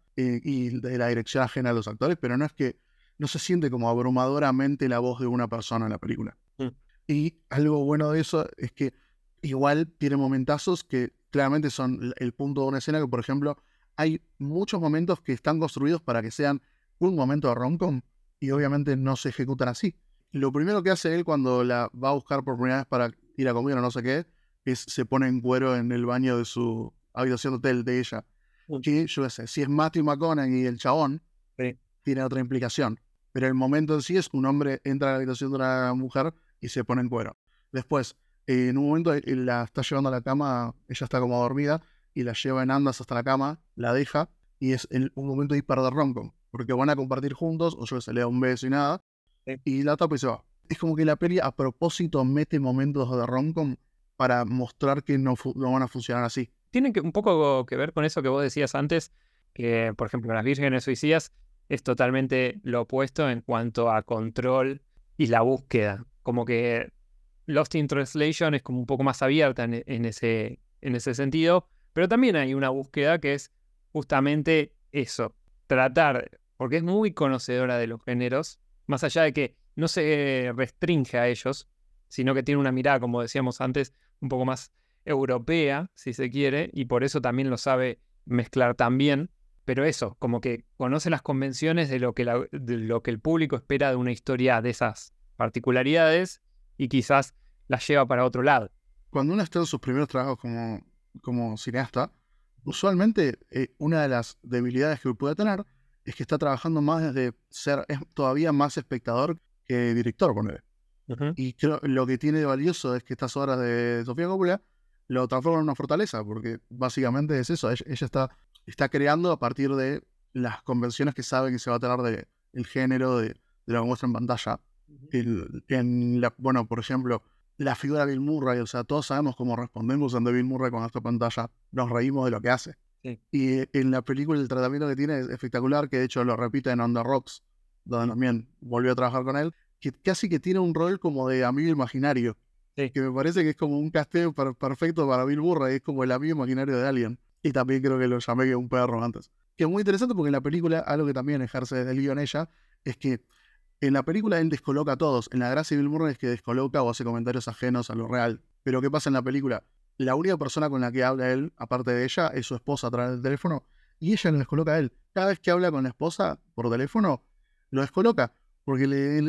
y de la dirección ajena a los actores, pero no es que no se siente como abrumadoramente la voz de una persona en la película. Mm. Y algo bueno de eso es que igual tiene momentazos que claramente son el punto de una escena que, por ejemplo, hay muchos momentos que están construidos para que sean un momento de rom-com y obviamente no se ejecutan así. Lo primero que hace él cuando la va a buscar por primera vez para ir a comer o no sé qué, es se pone en cuero en el baño de su habitación de hotel de ella. Mm. Que yo qué sé, si es Matthew McConaughey y el chabón, Sí. tiene otra implicación. Pero el momento en sí es un hombre entra a la habitación de una mujer y se pone en cuero. Después, en un momento la está llevando a la cama, ella está como dormida, y la lleva en andas hasta la cama, la deja, y es un momento hiper de rom-com, porque van a compartir juntos, o yo se le da un beso y nada, Sí. y la tapa y se va. Es como que la peli a propósito mete momentos de rom-com para mostrar que no van a funcionar así. Tiene un poco que ver con eso que vos decías antes, que por ejemplo Las Vírgenes Suicidas es totalmente lo opuesto en cuanto a control y la búsqueda. Como que Lost in Translation es como un poco más abierta en ese sentido, pero también hay una búsqueda que es justamente eso, tratar, porque es muy conocedora de los géneros, más allá de que no se restringe a ellos, sino que tiene una mirada, como decíamos antes, un poco más europea, si se quiere, y por eso también lo sabe mezclar tan bien. Pero eso, como que conoce las convenciones de lo que el público espera de una historia de esas particularidades y quizás las lleva para otro lado. Cuando uno está en sus primeros trabajos como cineasta, usualmente una de las debilidades que puede tener es que está trabajando más desde ser es todavía más espectador que director, ponele. Ujú. Y creo lo que tiene de valioso es que estas obras de Sofía Coppola lo transforman en una fortaleza, porque básicamente es eso, ella está creando a partir de las convenciones que sabe que se va a tener el género, de lo que muestra en pantalla. Ujú. Bueno, por ejemplo, la figura de Bill Murray, o sea, todos sabemos cómo respondemos ante Bill Murray con esta pantalla, nos reímos de lo que hace. Sí. Y en la película el tratamiento que tiene es espectacular, que de hecho lo repite en On the Rocks, donde también volvió a trabajar con él, que casi que tiene un rol como de amigo imaginario, Sí. que me parece que es como un casteo perfecto para Bill Murray, es como el amigo imaginario de Alien. Y también creo que lo llamé que un perro antes. Que es muy interesante porque en la película, algo que también ejerce desde el guión ella, es que en la película él descoloca a todos. En la gracia de Bill Murray es que descoloca o hace comentarios ajenos a lo real. Pero ¿qué pasa en la película? La única persona con la que habla él, aparte de ella, es su esposa a través del teléfono. Y ella lo descoloca a él. Cada vez que habla con la esposa por teléfono, lo descoloca. Porque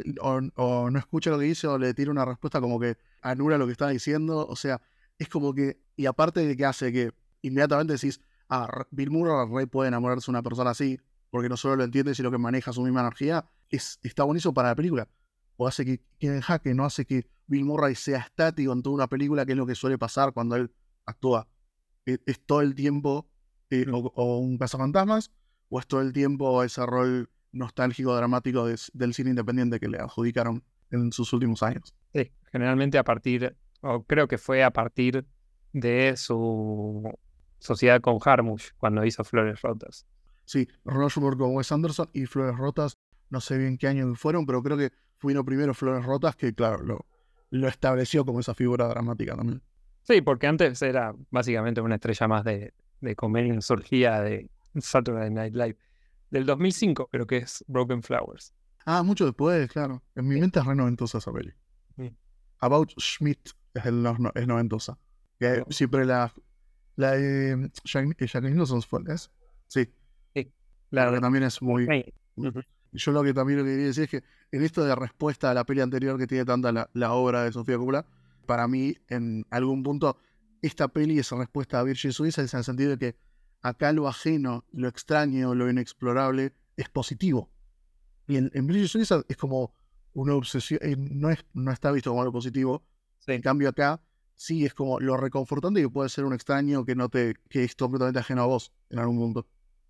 o no escucha lo que dice o le tira una respuesta como que anula lo que está diciendo. O sea, es como que... Y aparte de que hace que inmediatamente decís, Bill Murray re puede enamorarse de una persona así, porque no solo lo entiende, sino que maneja su misma energía, está buenísimo para la película. O hace que en jaque, no hace que Bill Murray sea estático en toda una película, que es lo que suele pasar cuando él actúa. Es todo el tiempo o un cazafantasmas, o es todo el tiempo ese rol nostálgico, dramático del cine independiente que le adjudicaron en sus últimos años. Sí, generalmente a partir, o creo que fue a partir de su sociedad con Jarmusch, cuando hizo Flores Rotas. Sí, Rushmore con Wes Anderson y Flores Rotas, no sé bien qué año fueron, pero creo que fueron primero Flores Rotas, que claro, lo estableció como esa figura dramática también. Sí, porque antes era básicamente una estrella más de comedia, surgía de Saturday Night Live. Del 2005 creo que es Broken Flowers. Mucho después, claro. En mi Sí. mente es re noventosa esa peli. Mm. About Schmidt es noventosa. Que Oh. siempre la de Jacqueline Wilson ¿es? Sí, Sí, pero que la también es muy... sí. Ujú. Yo lo que también lo que quería decir es que en esto de respuesta a la peli anterior que tiene tanta la obra de Sofía Coppola, para mí, en algún punto, esta peli es respuesta a Virgin Suicide en el sentido de que acá lo ajeno, lo extraño, lo inexplorable, es positivo. Y en Virgin Suicide es como una obsesión, no está visto como algo positivo. En Sí. cambio acá, sí es como lo reconfortante que puede ser un extraño que es completamente ajeno a vos en algún punto.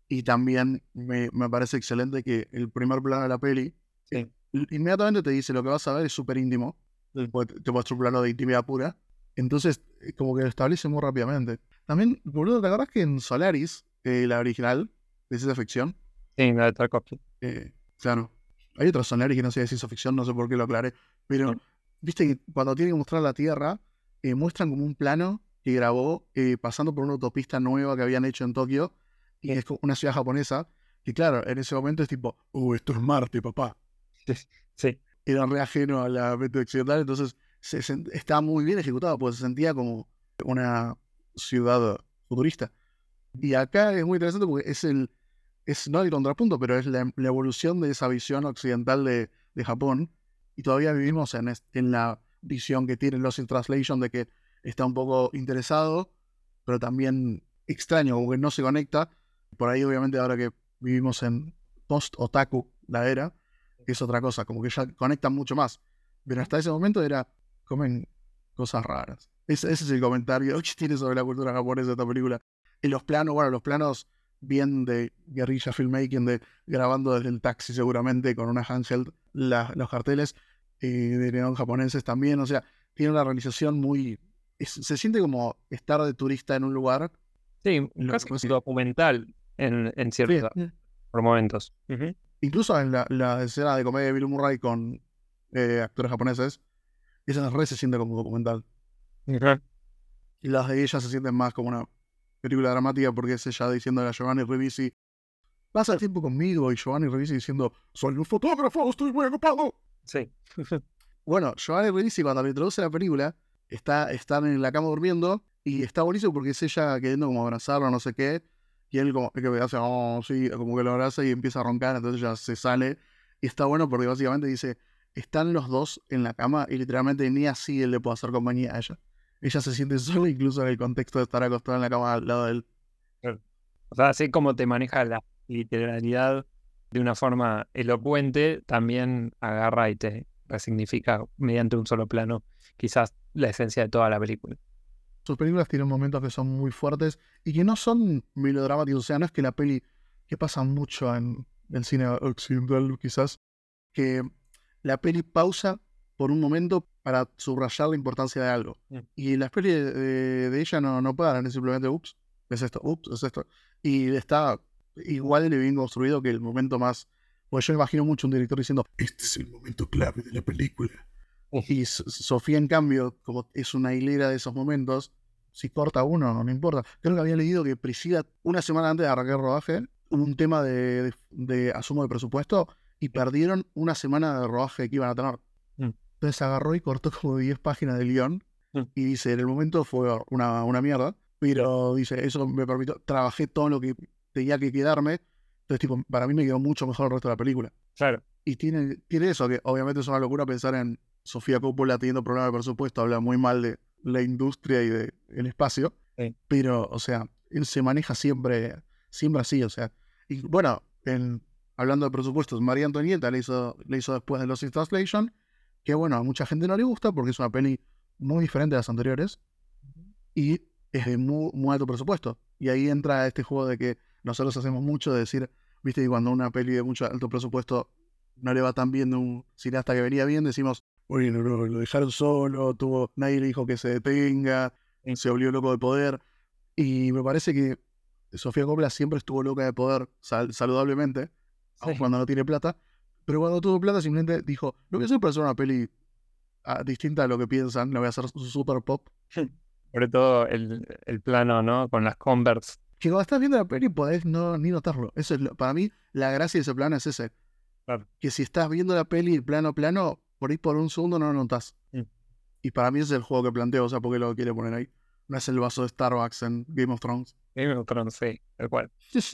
Y también me parece excelente que el primer plano de la peli Sí. inmediatamente te dice lo que vas a ver es súper íntimo. Te muestra un plano de intimidad pura. Entonces, como que lo establece muy rápidamente. También, boludo, ¿te acordás que en Solaris, la original de ciencia ficción, Sí, la de Tarkovsky. claro, hay otros Solaris que no sé de ciencia ficción, no sé por qué lo aclaré, pero viste que cuando tienen que mostrar la Tierra, muestran como un plano que grabó pasando por una autopista nueva que habían hecho en Tokio, y es como una ciudad japonesa, y claro, en ese momento es tipo, esto es Marte, papá. Sí. Era re ajeno a la mente occidental, entonces estaba muy bien ejecutado, pues se sentía como una ciudad futurista. Y acá es muy interesante porque es no el contrapunto, pero es la evolución de esa visión occidental de Japón. Y todavía vivimos en la visión que tiene Lost in Translation de que está un poco interesado, pero también extraño, como que no se conecta. Por ahí, obviamente, ahora que vivimos en post-otaku, la era, es otra cosa, como que ya conectan mucho más. Pero hasta ese momento comen cosas raras. Ese es el comentario que tiene sobre la cultura japonesa esta película. Y los planos, bueno, los planos bien de guerrilla filmmaking, de grabando desde el taxi seguramente con una handheld los carteles de neón japoneses también, o sea, tiene una realización muy... se siente como estar de turista en un lugar. Sí, Lo casi que pasa un documental en es que- ciertos por momentos. Ujú. incluso en la escena de comedia de Bill Murray con actores japoneses, esa re se siente como documental. Ujú. Y las de ella se sienten más como una película dramática porque es ella diciéndole a Giovanni Ribisi, pasa el tiempo conmigo, y Giovanni Ribisi diciendo, soy un fotógrafo, estoy muy ocupado. Sí. Bueno, Giovanni Ribisi cuando le introduce la película, están en la cama durmiendo, y está buenísimo porque es ella queriendo como abrazarlo, no sé qué, y él como que hace, oh, sí, como que lo abraza y empieza a roncar, entonces ya se sale, y está bueno porque básicamente dice, están los dos en la cama, y literalmente ni así él le puede hacer compañía a ella. Ella se siente sola incluso en el contexto de estar acostada en la cama al lado de él. Claro. O sea, así como te maneja la literalidad de una forma elocuente, también agarra y te resignifica mediante un solo plano, quizás la esencia de toda la película. Sus películas tienen momentos que son muy fuertes y que no son melodramáticos, o sea, no es que la peli, que pasa mucho en el cine occidental quizás, que la peli pausa por un momento para subrayar la importancia de algo. Mm. Y las pelis de ella no paran, es simplemente, ups, es esto. Y está igual de bien construido que el momento más... Pues yo imagino mucho un director diciendo, este es el momento clave de la película. Y Sofía, en cambio, como es una hilera de esos momentos, si corta uno, no importa. Creo que había leído que Priscila, una semana antes de arrancar el rodaje, hubo un tema de asumo de presupuesto y perdieron una semana de rodaje que iban a tener. Mm. Entonces agarró y cortó como 10 páginas del guión Mm. y dice, en el momento fue una mierda, pero dice, eso me permitió, trabajé todo lo que tenía que quedarme, entonces tipo, para mí me quedó mucho mejor el resto de la película. Claro. Y tiene eso, que obviamente es una locura pensar en Sofía Coppola teniendo problemas de presupuesto, habla muy mal de la industria y del espacio, Sí. pero, o sea, él se maneja siempre así, o sea. Y bueno, hablando de presupuestos, María Antonieta le hizo después de Lost in Translation, que bueno, a mucha gente no le gusta porque es una peli muy diferente a las anteriores y es de muy alto presupuesto. Y ahí entra este juego de que nosotros hacemos mucho de decir, viste, que cuando una peli de mucho alto presupuesto no le va tan bien de un cineasta que venía bien, decimos, oye, no, lo dejaron solo, nadie le dijo que se detenga, Sí. se volvió loco de poder. Y me parece que Sofía Coppola siempre estuvo loca de poder, saludablemente, aun Sí. cuando no tiene plata. Pero cuando tuvo plata simplemente dijo, lo voy a hacer para hacer una peli distinta a lo que piensan, la voy a hacer super pop. Sobre todo el plano, ¿no? Con las Converse. Que cuando estás viendo la peli podés ni notarlo. Eso es para mí, la gracia de ese plano es ese. Claro. Que si estás viendo la peli plano a plano, por ahí por un segundo no lo notas. Mm. Y para mí ese es el juego que planteo, o sea, ¿por qué lo quiere poner ahí? No es el vaso de Starbucks en Game of Thrones. Game of Thrones, sí, tal cual.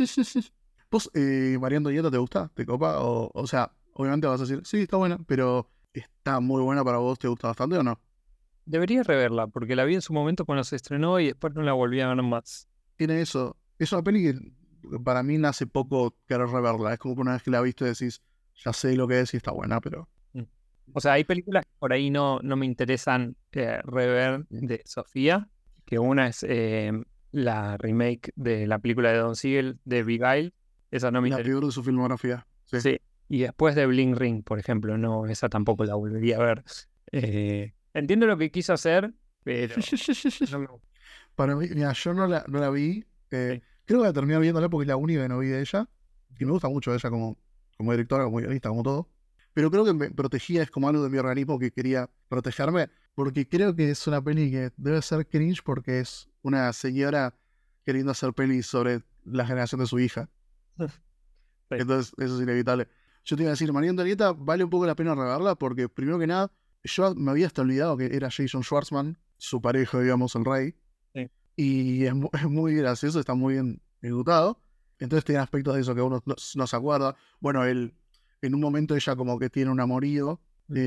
¿Vos, María Antonieta, te gusta? ¿Te copa? O sea, obviamente vas a decir, sí, está buena, pero ¿está muy buena para vos? ¿Te gusta bastante o no? Debería reverla, porque la vi en su momento cuando se estrenó y después no la volví a ver más. Tiene eso. Es una peli que para mí nace poco querer reverla. Es como que una vez que la viste decís, ya sé lo que es y está buena, pero... Mm. O sea, hay películas que por ahí no me interesan rever de Sofía, que una es la remake de la película de Don Siegel de Beguile, Esa no me La interesa. peor de su filmografía. Sí. Sí. Y después de Bling Ring, por ejemplo, no, esa tampoco la volvería a ver. Entiendo lo que quiso hacer, pero no me gusta. Para mí, mira, yo no la vi. Sí. Creo que la terminé viéndola porque es la única que no vi de ella. Y me gusta mucho ella como directora, como guionista, como todo. Pero creo que me protegía, es como algo de mi organismo que quería protegerme. Porque creo que es una peli que debe ser cringe porque es una señora queriendo hacer pelis sobre la generación de su hija. Sí. Entonces, eso es inevitable. Yo te iba a decir, María Antonieta vale un poco la pena reverla porque, primero que nada, yo me había hasta olvidado que era Jason Schwartzman, su pareja, digamos, el rey. Sí. Y es muy gracioso, está muy bien ejecutado. Entonces tiene aspectos de eso que uno no se acuerda. Bueno, en un momento ella como que tiene un amorío.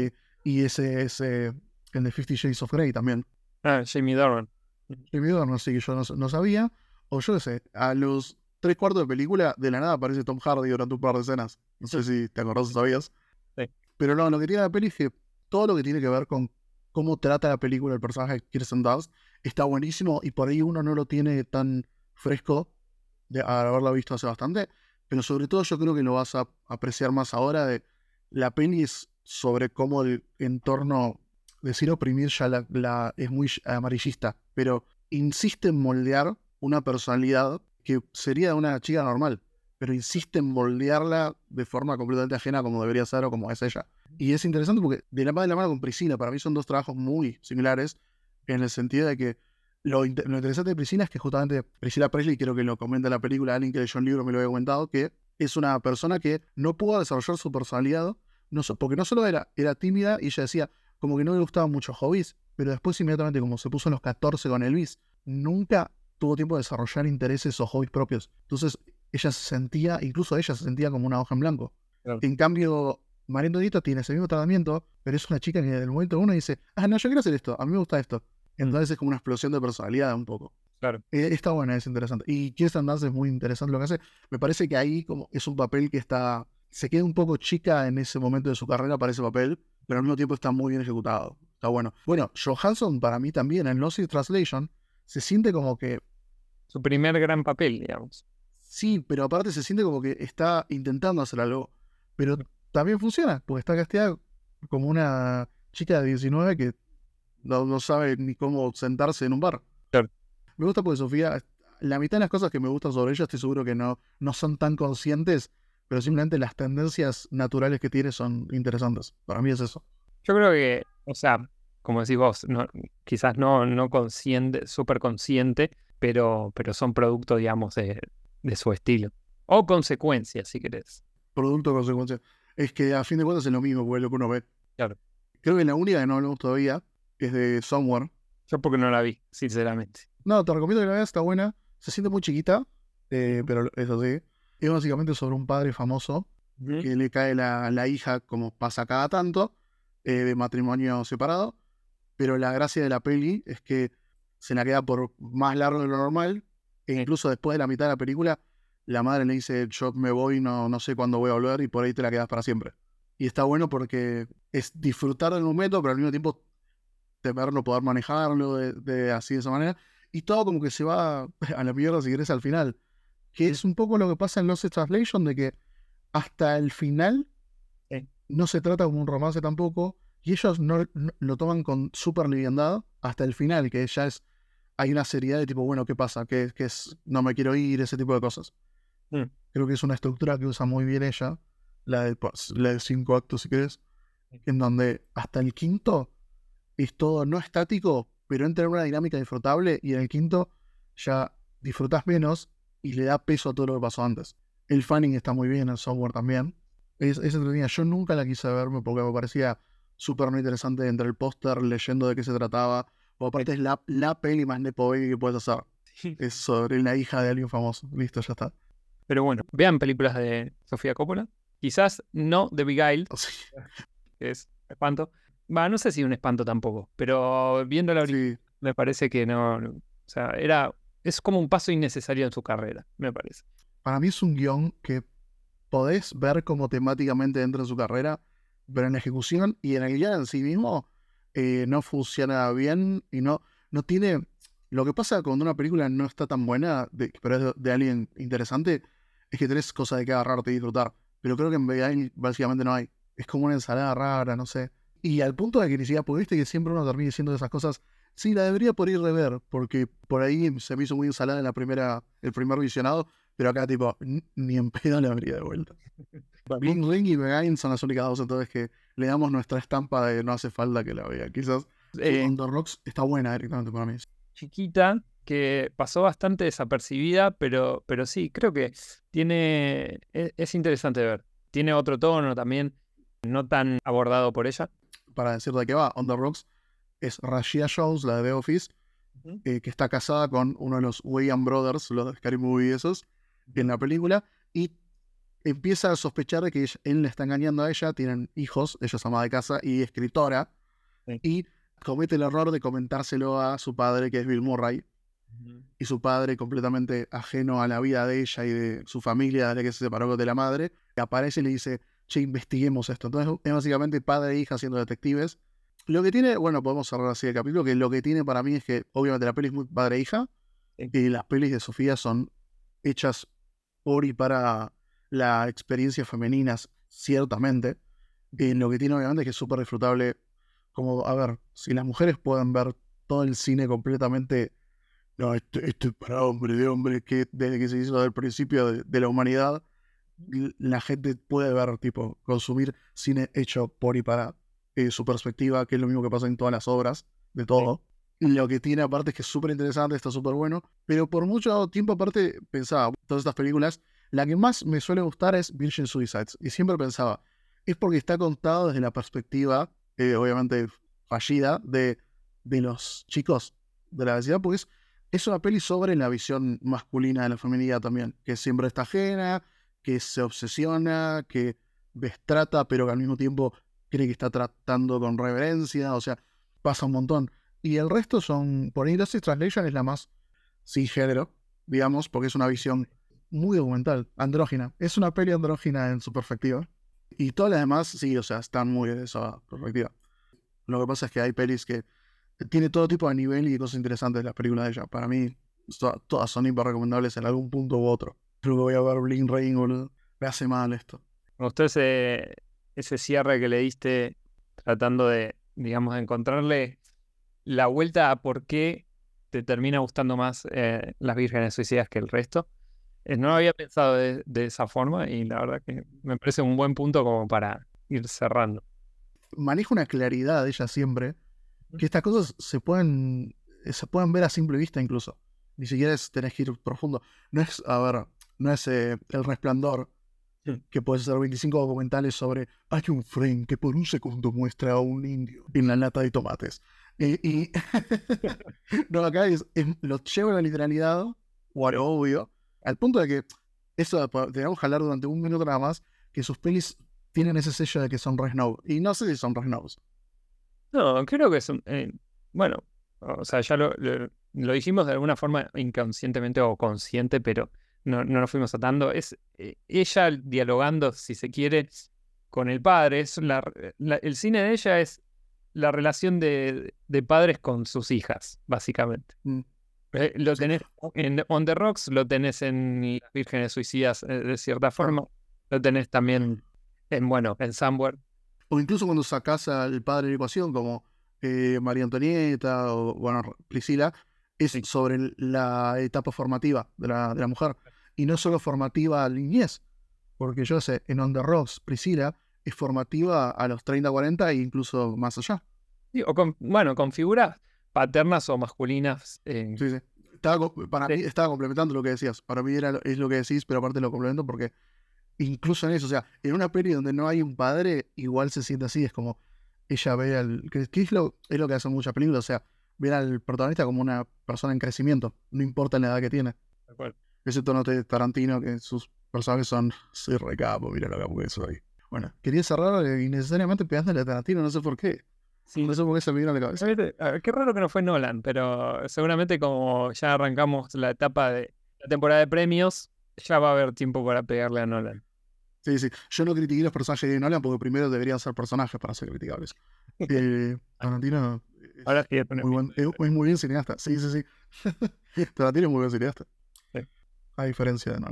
Y ese es el de 50 Shades of Grey también. Ah, Jamie Dornan. Jamie Dornan, así que yo no sabía. O yo qué sé, a los 3 cuartos de película, de la nada aparece Tom Hardy durante un par de escenas. No sé si te acordás o sabías. Sí. Pero no, lo que tiene la peli es que todo lo que tiene que ver con cómo trata la película el personaje de Kirsten Dunst está buenísimo y por ahí uno no lo tiene tan fresco de haberlo visto hace bastante. Pero sobre todo yo creo que lo vas a apreciar más ahora. La peli es sobre cómo el entorno, decir oprimir ya es muy amarillista, pero insiste en moldear una personalidad que sería de una chica normal, pero insiste en moldearla de forma completamente ajena como debería ser o como es ella. Y es interesante porque de la mano con Priscila, para mí son dos trabajos muy similares en el sentido de que lo interesante de Priscila es que justamente Priscilla Presley, creo que lo comenta en la película, alguien que leyó un libro me lo había comentado, que es una persona que no pudo desarrollar su personalidad, porque no solo era tímida y ella decía como que no le gustaban muchos hobbies, pero después inmediatamente como se puso en los 14 con Elvis, nunca tuvo tiempo de desarrollar intereses o hobbies propios. Entonces ella se sentía, incluso ella se sentía como una hoja en blanco. Claro. En cambio, María Antonieta tiene ese mismo tratamiento, pero es una chica que desde el momento uno dice, no, yo quiero hacer esto, a mí me gusta esto. Entonces es como una explosión de personalidad un poco. Claro. Está buena, es interesante. Y Kirsten Dunst es muy interesante lo que hace. Me parece que ahí como es un papel que se queda un poco chica en ese momento de su carrera para ese papel, pero al mismo tiempo está muy bien ejecutado. Está bueno. Bueno, Johansson para mí también en Lost in Translation se siente como que Su primer gran papel, digamos. sí, pero aparte se siente como que está intentando hacer algo. Pero también funciona, porque está casteada como una chica de 19 que no sabe ni cómo sentarse en un bar. Claro. Me gusta porque Sofía, la mitad de las cosas que me gustan sobre ella estoy seguro que no son tan conscientes, pero simplemente las tendencias naturales que tiene son interesantes. Para mí es eso. Yo creo que, o sea, como decís vos, quizás no consciente, súper consciente, pero son producto, digamos, de su estilo. O consecuencias, si querés. Producto de consecuencia. Es que a fin de cuentas es lo mismo, porque es lo que uno ve. Claro. Creo que la única que no hablamos todavía es de Somewhere. Yo porque no la vi, sinceramente. No, te recomiendo que la veas, está buena. Se siente muy chiquita, pero eso sí. Es básicamente sobre un padre famoso que le cae la hija, como pasa cada tanto, de matrimonio separado. Pero la gracia de la peli es que se la queda por más largo de lo normal. E incluso después de la mitad de la película, la madre le dice, yo me voy, no sé cuándo voy a volver, y por ahí te la quedas para siempre. Y está bueno porque es disfrutar del momento, pero al mismo tiempo temer no poder manejarlo así de esa manera. Y todo como que se va a la mierda, si querés, al final. Que es un poco lo que pasa en Lost in Translation, de que hasta el final no se trata como un romance tampoco, y ellos no lo toman con súper liviandad hasta el final, que ya hay una seriedad de tipo, bueno, ¿qué pasa? Que es, no me quiero ir, ese tipo de cosas. Creo que es una estructura que usa muy bien ella, la de 5 actos, si querés, en donde hasta el quinto es todo no estático, pero entra en una dinámica disfrutable, y en el quinto ya disfrutás menos y le da peso a todo lo que pasó antes. El fanning está muy bien, el software también. Es entretenida. Yo nunca la quise verme porque me parecía súper no interesante entre el póster leyendo de qué se trataba. O aparte es la peli más nepo baby que puedes hacer. Es sobre la hija de alguien famoso. Listo, ya está. Pero bueno, vean películas de Sofía Coppola. Quizás no de Beguiled, Sí. que es espanto. No sé si un espanto tampoco, pero viéndola ahorita Sí. me parece que no. O sea, es como un paso innecesario en su carrera, me parece. Para mí es un guión que podés ver como temáticamente entra en su carrera, pero en la ejecución y en el guión en sí mismo no funciona bien y no tiene... Lo que pasa cuando una película no está tan buena, pero es de alguien interesante, es que tenés cosas de que agarrarte y disfrutar. Pero creo que en Beguine básicamente no hay. Es como una ensalada rara, no sé. Y al punto de que ni siquiera, porque viste que siempre uno termina diciendo esas cosas, sí, la debería por ir rever, porque por ahí se me hizo muy ensalada en el primer visionado, pero acá tipo, ni en pedo la vería de vuelta. Bling Ring y Beguine son las únicas dos entonces que le damos nuestra estampa de no hace falta que la vea. Quizás On the Rocks está buena directamente para mí. Chiquita, que pasó bastante desapercibida, pero sí, creo que es interesante de ver. Tiene otro tono también, no tan abordado por ella. Para decir de qué va, On the Rocks es Rashida Jones, la de The Office, que está casada con uno de los Wayans Brothers, los de Scary Movie esos, en la película, y empieza a sospechar de que él le está engañando a ella, tienen hijos, ella es ama de casa y escritora, Sí. y comete el error de comentárselo a su padre, que es Bill Murray, y su padre, completamente ajeno a la vida de ella y de su familia desde que se separó de la madre, aparece y le dice, che, investiguemos esto. Entonces es básicamente padre e hija siendo detectives. Lo que tiene, bueno, podemos cerrar así el capítulo, que lo que tiene para mí es que obviamente la peli es muy padre e hija, Sí. y las pelis de Sofía son hechas por y para la experiencia femeninas, ciertamente. Y lo que tiene obviamente es que es súper disfrutable, como, a ver, si las mujeres pueden ver todo el cine completamente, no, esto es para hombre, de hombre, que desde que se hizo del principio de la humanidad, la gente puede ver, tipo, consumir cine hecho por y para su perspectiva, que es lo mismo que pasa en todas las obras, de todo. Lo que tiene aparte es que es súper interesante, está súper bueno, pero por mucho tiempo aparte pensaba, todas estas películas, la que más me suele gustar es Virgin Suicides, y siempre pensaba, es porque está contado desde la perspectiva, obviamente fallida, de los chicos de la vecindad, porque es una peli sobre la visión masculina de la feminidad también, que siempre está ajena, que se obsesiona, que destrata, pero que al mismo tiempo cree que está tratando con reverencia, o sea, pasa un montón. Y el resto son, por ahí Lost in Translation es la más sin género, digamos, porque es una visión muy documental, andrógina. Es una peli andrógina en su perspectiva. Y todas las demás, sí, o sea, están muy de esa perspectiva. Lo que pasa es que hay pelis que tiene todo tipo de nivel y cosas interesantes las películas de ella. Para mí, todas son hiper recomendables en algún punto u otro. Creo que voy a ver Bling Ring, boludo. Me hace mal esto. Me gustó ese cierre que le diste tratando de, digamos, de encontrarle la vuelta a por qué te termina gustando más Las Vírgenes Suicidas que el resto. No lo había pensado de esa forma y la verdad que me parece un buen punto como para ir cerrando. Maneja una claridad ella siempre, que estas cosas se pueden ver a simple vista incluso. Ni siquiera tenés que ir profundo. No es, a ver, no es El Resplandor, que puedes hacer 25 documentales sobre hay un frame que por un segundo muestra a un indio en la lata de tomates. No, acá lo llevo a la literalidad, o a lo obvio, al punto de que eso tenemos que hablar durante un minuto nada más, que sus pelis tienen ese sello de que son Red Snow. Y no sé si son Red Snows. No, creo que es bueno, o sea, ya lo dijimos de alguna forma inconscientemente o consciente, pero no nos fuimos atando. Es ella dialogando, si se quiere, con el padre. El cine de ella es la relación de padres con sus hijas, básicamente. Lo Sí. tenés en On the Rocks, lo tenés en Las Vírgenes Suicidas, de cierta forma. Lo tenés también en Somewhere. O incluso cuando sacás al padre de la ecuación, como María Antonieta o, bueno, Priscila, es Sí. sobre la etapa formativa de la mujer. Y no solo formativa a la niñez, porque yo sé, en On the Rocks, Priscila es formativa a los 30, 40 e incluso más allá. Sí, o con figuras paternas o masculinas. Sí, sí. Para Sí. mí estaba complementando lo que decías. Para mí es lo que decís, pero aparte lo complemento porque incluso en eso, o sea, en una peli donde no hay un padre, igual se siente así. Es como ella ve que es lo que hacen muchas películas, o sea, ver al protagonista como una persona en crecimiento, no importa la edad que tiene. De acuerdo. Ese tono de Tarantino, que sus personajes son, soy recapo, mira lo capo que soy. Bueno, quería cerrar innecesariamente pegándole a Tarantino, no sé por qué. Sí. No sé por qué se me vino a la cabeza. Qué raro que no fue Nolan, pero seguramente como ya arrancamos la etapa de la temporada de premios, ya va a haber tiempo para pegarle a Nolan. Sí, sí. Yo no critiqué los personajes de Nolan porque primero deberían ser personajes para ser criticables. Tarantino Ahora sí, es muy bien cineasta. Sí, sí, sí. Tarantino es muy buen cineasta. Sí. A diferencia de Nolan.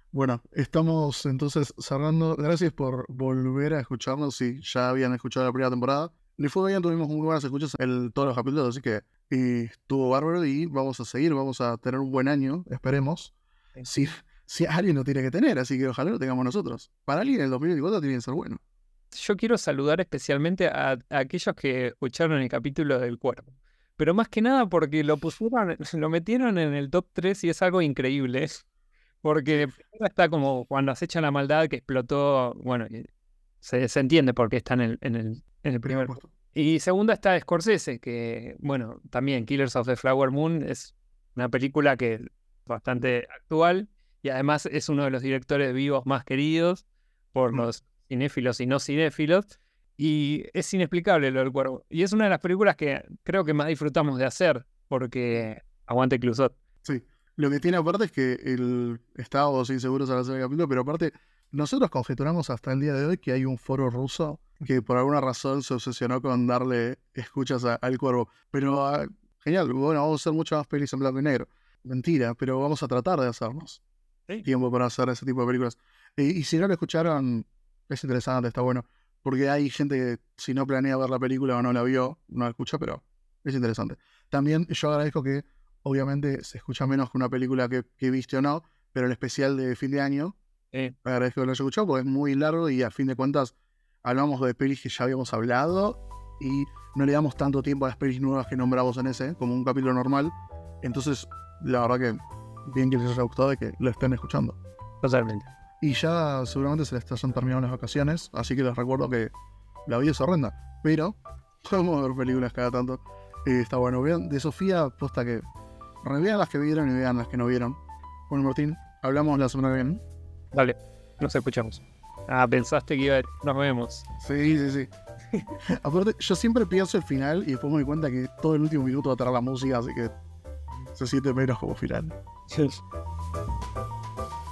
Bueno, estamos entonces cerrando. Gracias por volver a escucharnos si ya habían escuchado la primera temporada. Le fue bien, tuvimos muy buenas escuchas en todos los capítulos, así que estuvo bárbaro y vamos a seguir, vamos a tener un buen año, esperemos. Si, si alguien lo tiene que tener, así que ojalá lo tengamos nosotros. Para alguien el 2024 tiene que ser bueno. Yo quiero saludar especialmente a aquellos que escucharon el capítulo del cuervo. Pero más que nada porque lo pusieron, lo metieron en el top 3 y es algo increíble. Porque primero está como cuando acecha la maldad que explotó, bueno, se entiende por qué está en el primer Puesto. Y segunda está Scorsese, que, bueno, también Killers of the Flower Moon es una película que es bastante actual y además es uno de los directores vivos más queridos por los cinéfilos y no cinéfilos. Y es inexplicable lo del cuervo. Y es una de las películas que creo que más disfrutamos de hacer, porque aguante Clusot. Sí. Lo que tiene aparte es que estábamos inseguros al hacer el capítulo, pero aparte, nosotros conjeturamos hasta el día de hoy que hay un foro ruso que por alguna razón se obsesionó con darle escuchas al cuervo. Pero genial, bueno, vamos a hacer muchas más pelis en blanco y negro. Mentira, pero vamos a tratar de hacernos tiempo para hacer ese tipo de películas. Y si no lo escucharon, es interesante, está bueno. Porque hay gente que si no planea ver la película o no la vio, no la escucha, pero es interesante. También yo agradezco que obviamente se escucha menos que una película que viste o no, pero el especial de fin de año, agradezco que lo haya escuchado porque es muy largo y a fin de cuentas hablamos de pelis que ya habíamos hablado y no le damos tanto tiempo a las pelis nuevas que nombramos en ese, como un capítulo normal. Entonces, la verdad que bien que les haya gustado y que lo estén escuchando. Totalmente. Y ya seguramente se les están terminando las vacaciones, así que les recuerdo que la vida es horrenda, pero podemos ver películas cada tanto. Está bueno. Vean, de Sofía, posta que revean las que vieron y vean las que no vieron. Bueno, Martín, hablamos la semana que viene. Dale, nos escuchamos. Pensaste que iba a... Nos vemos. Sí, sí, sí. Aparte, yo siempre pienso el final y después me doy cuenta que todo el último minuto va a tener la música, así que se siente menos como final.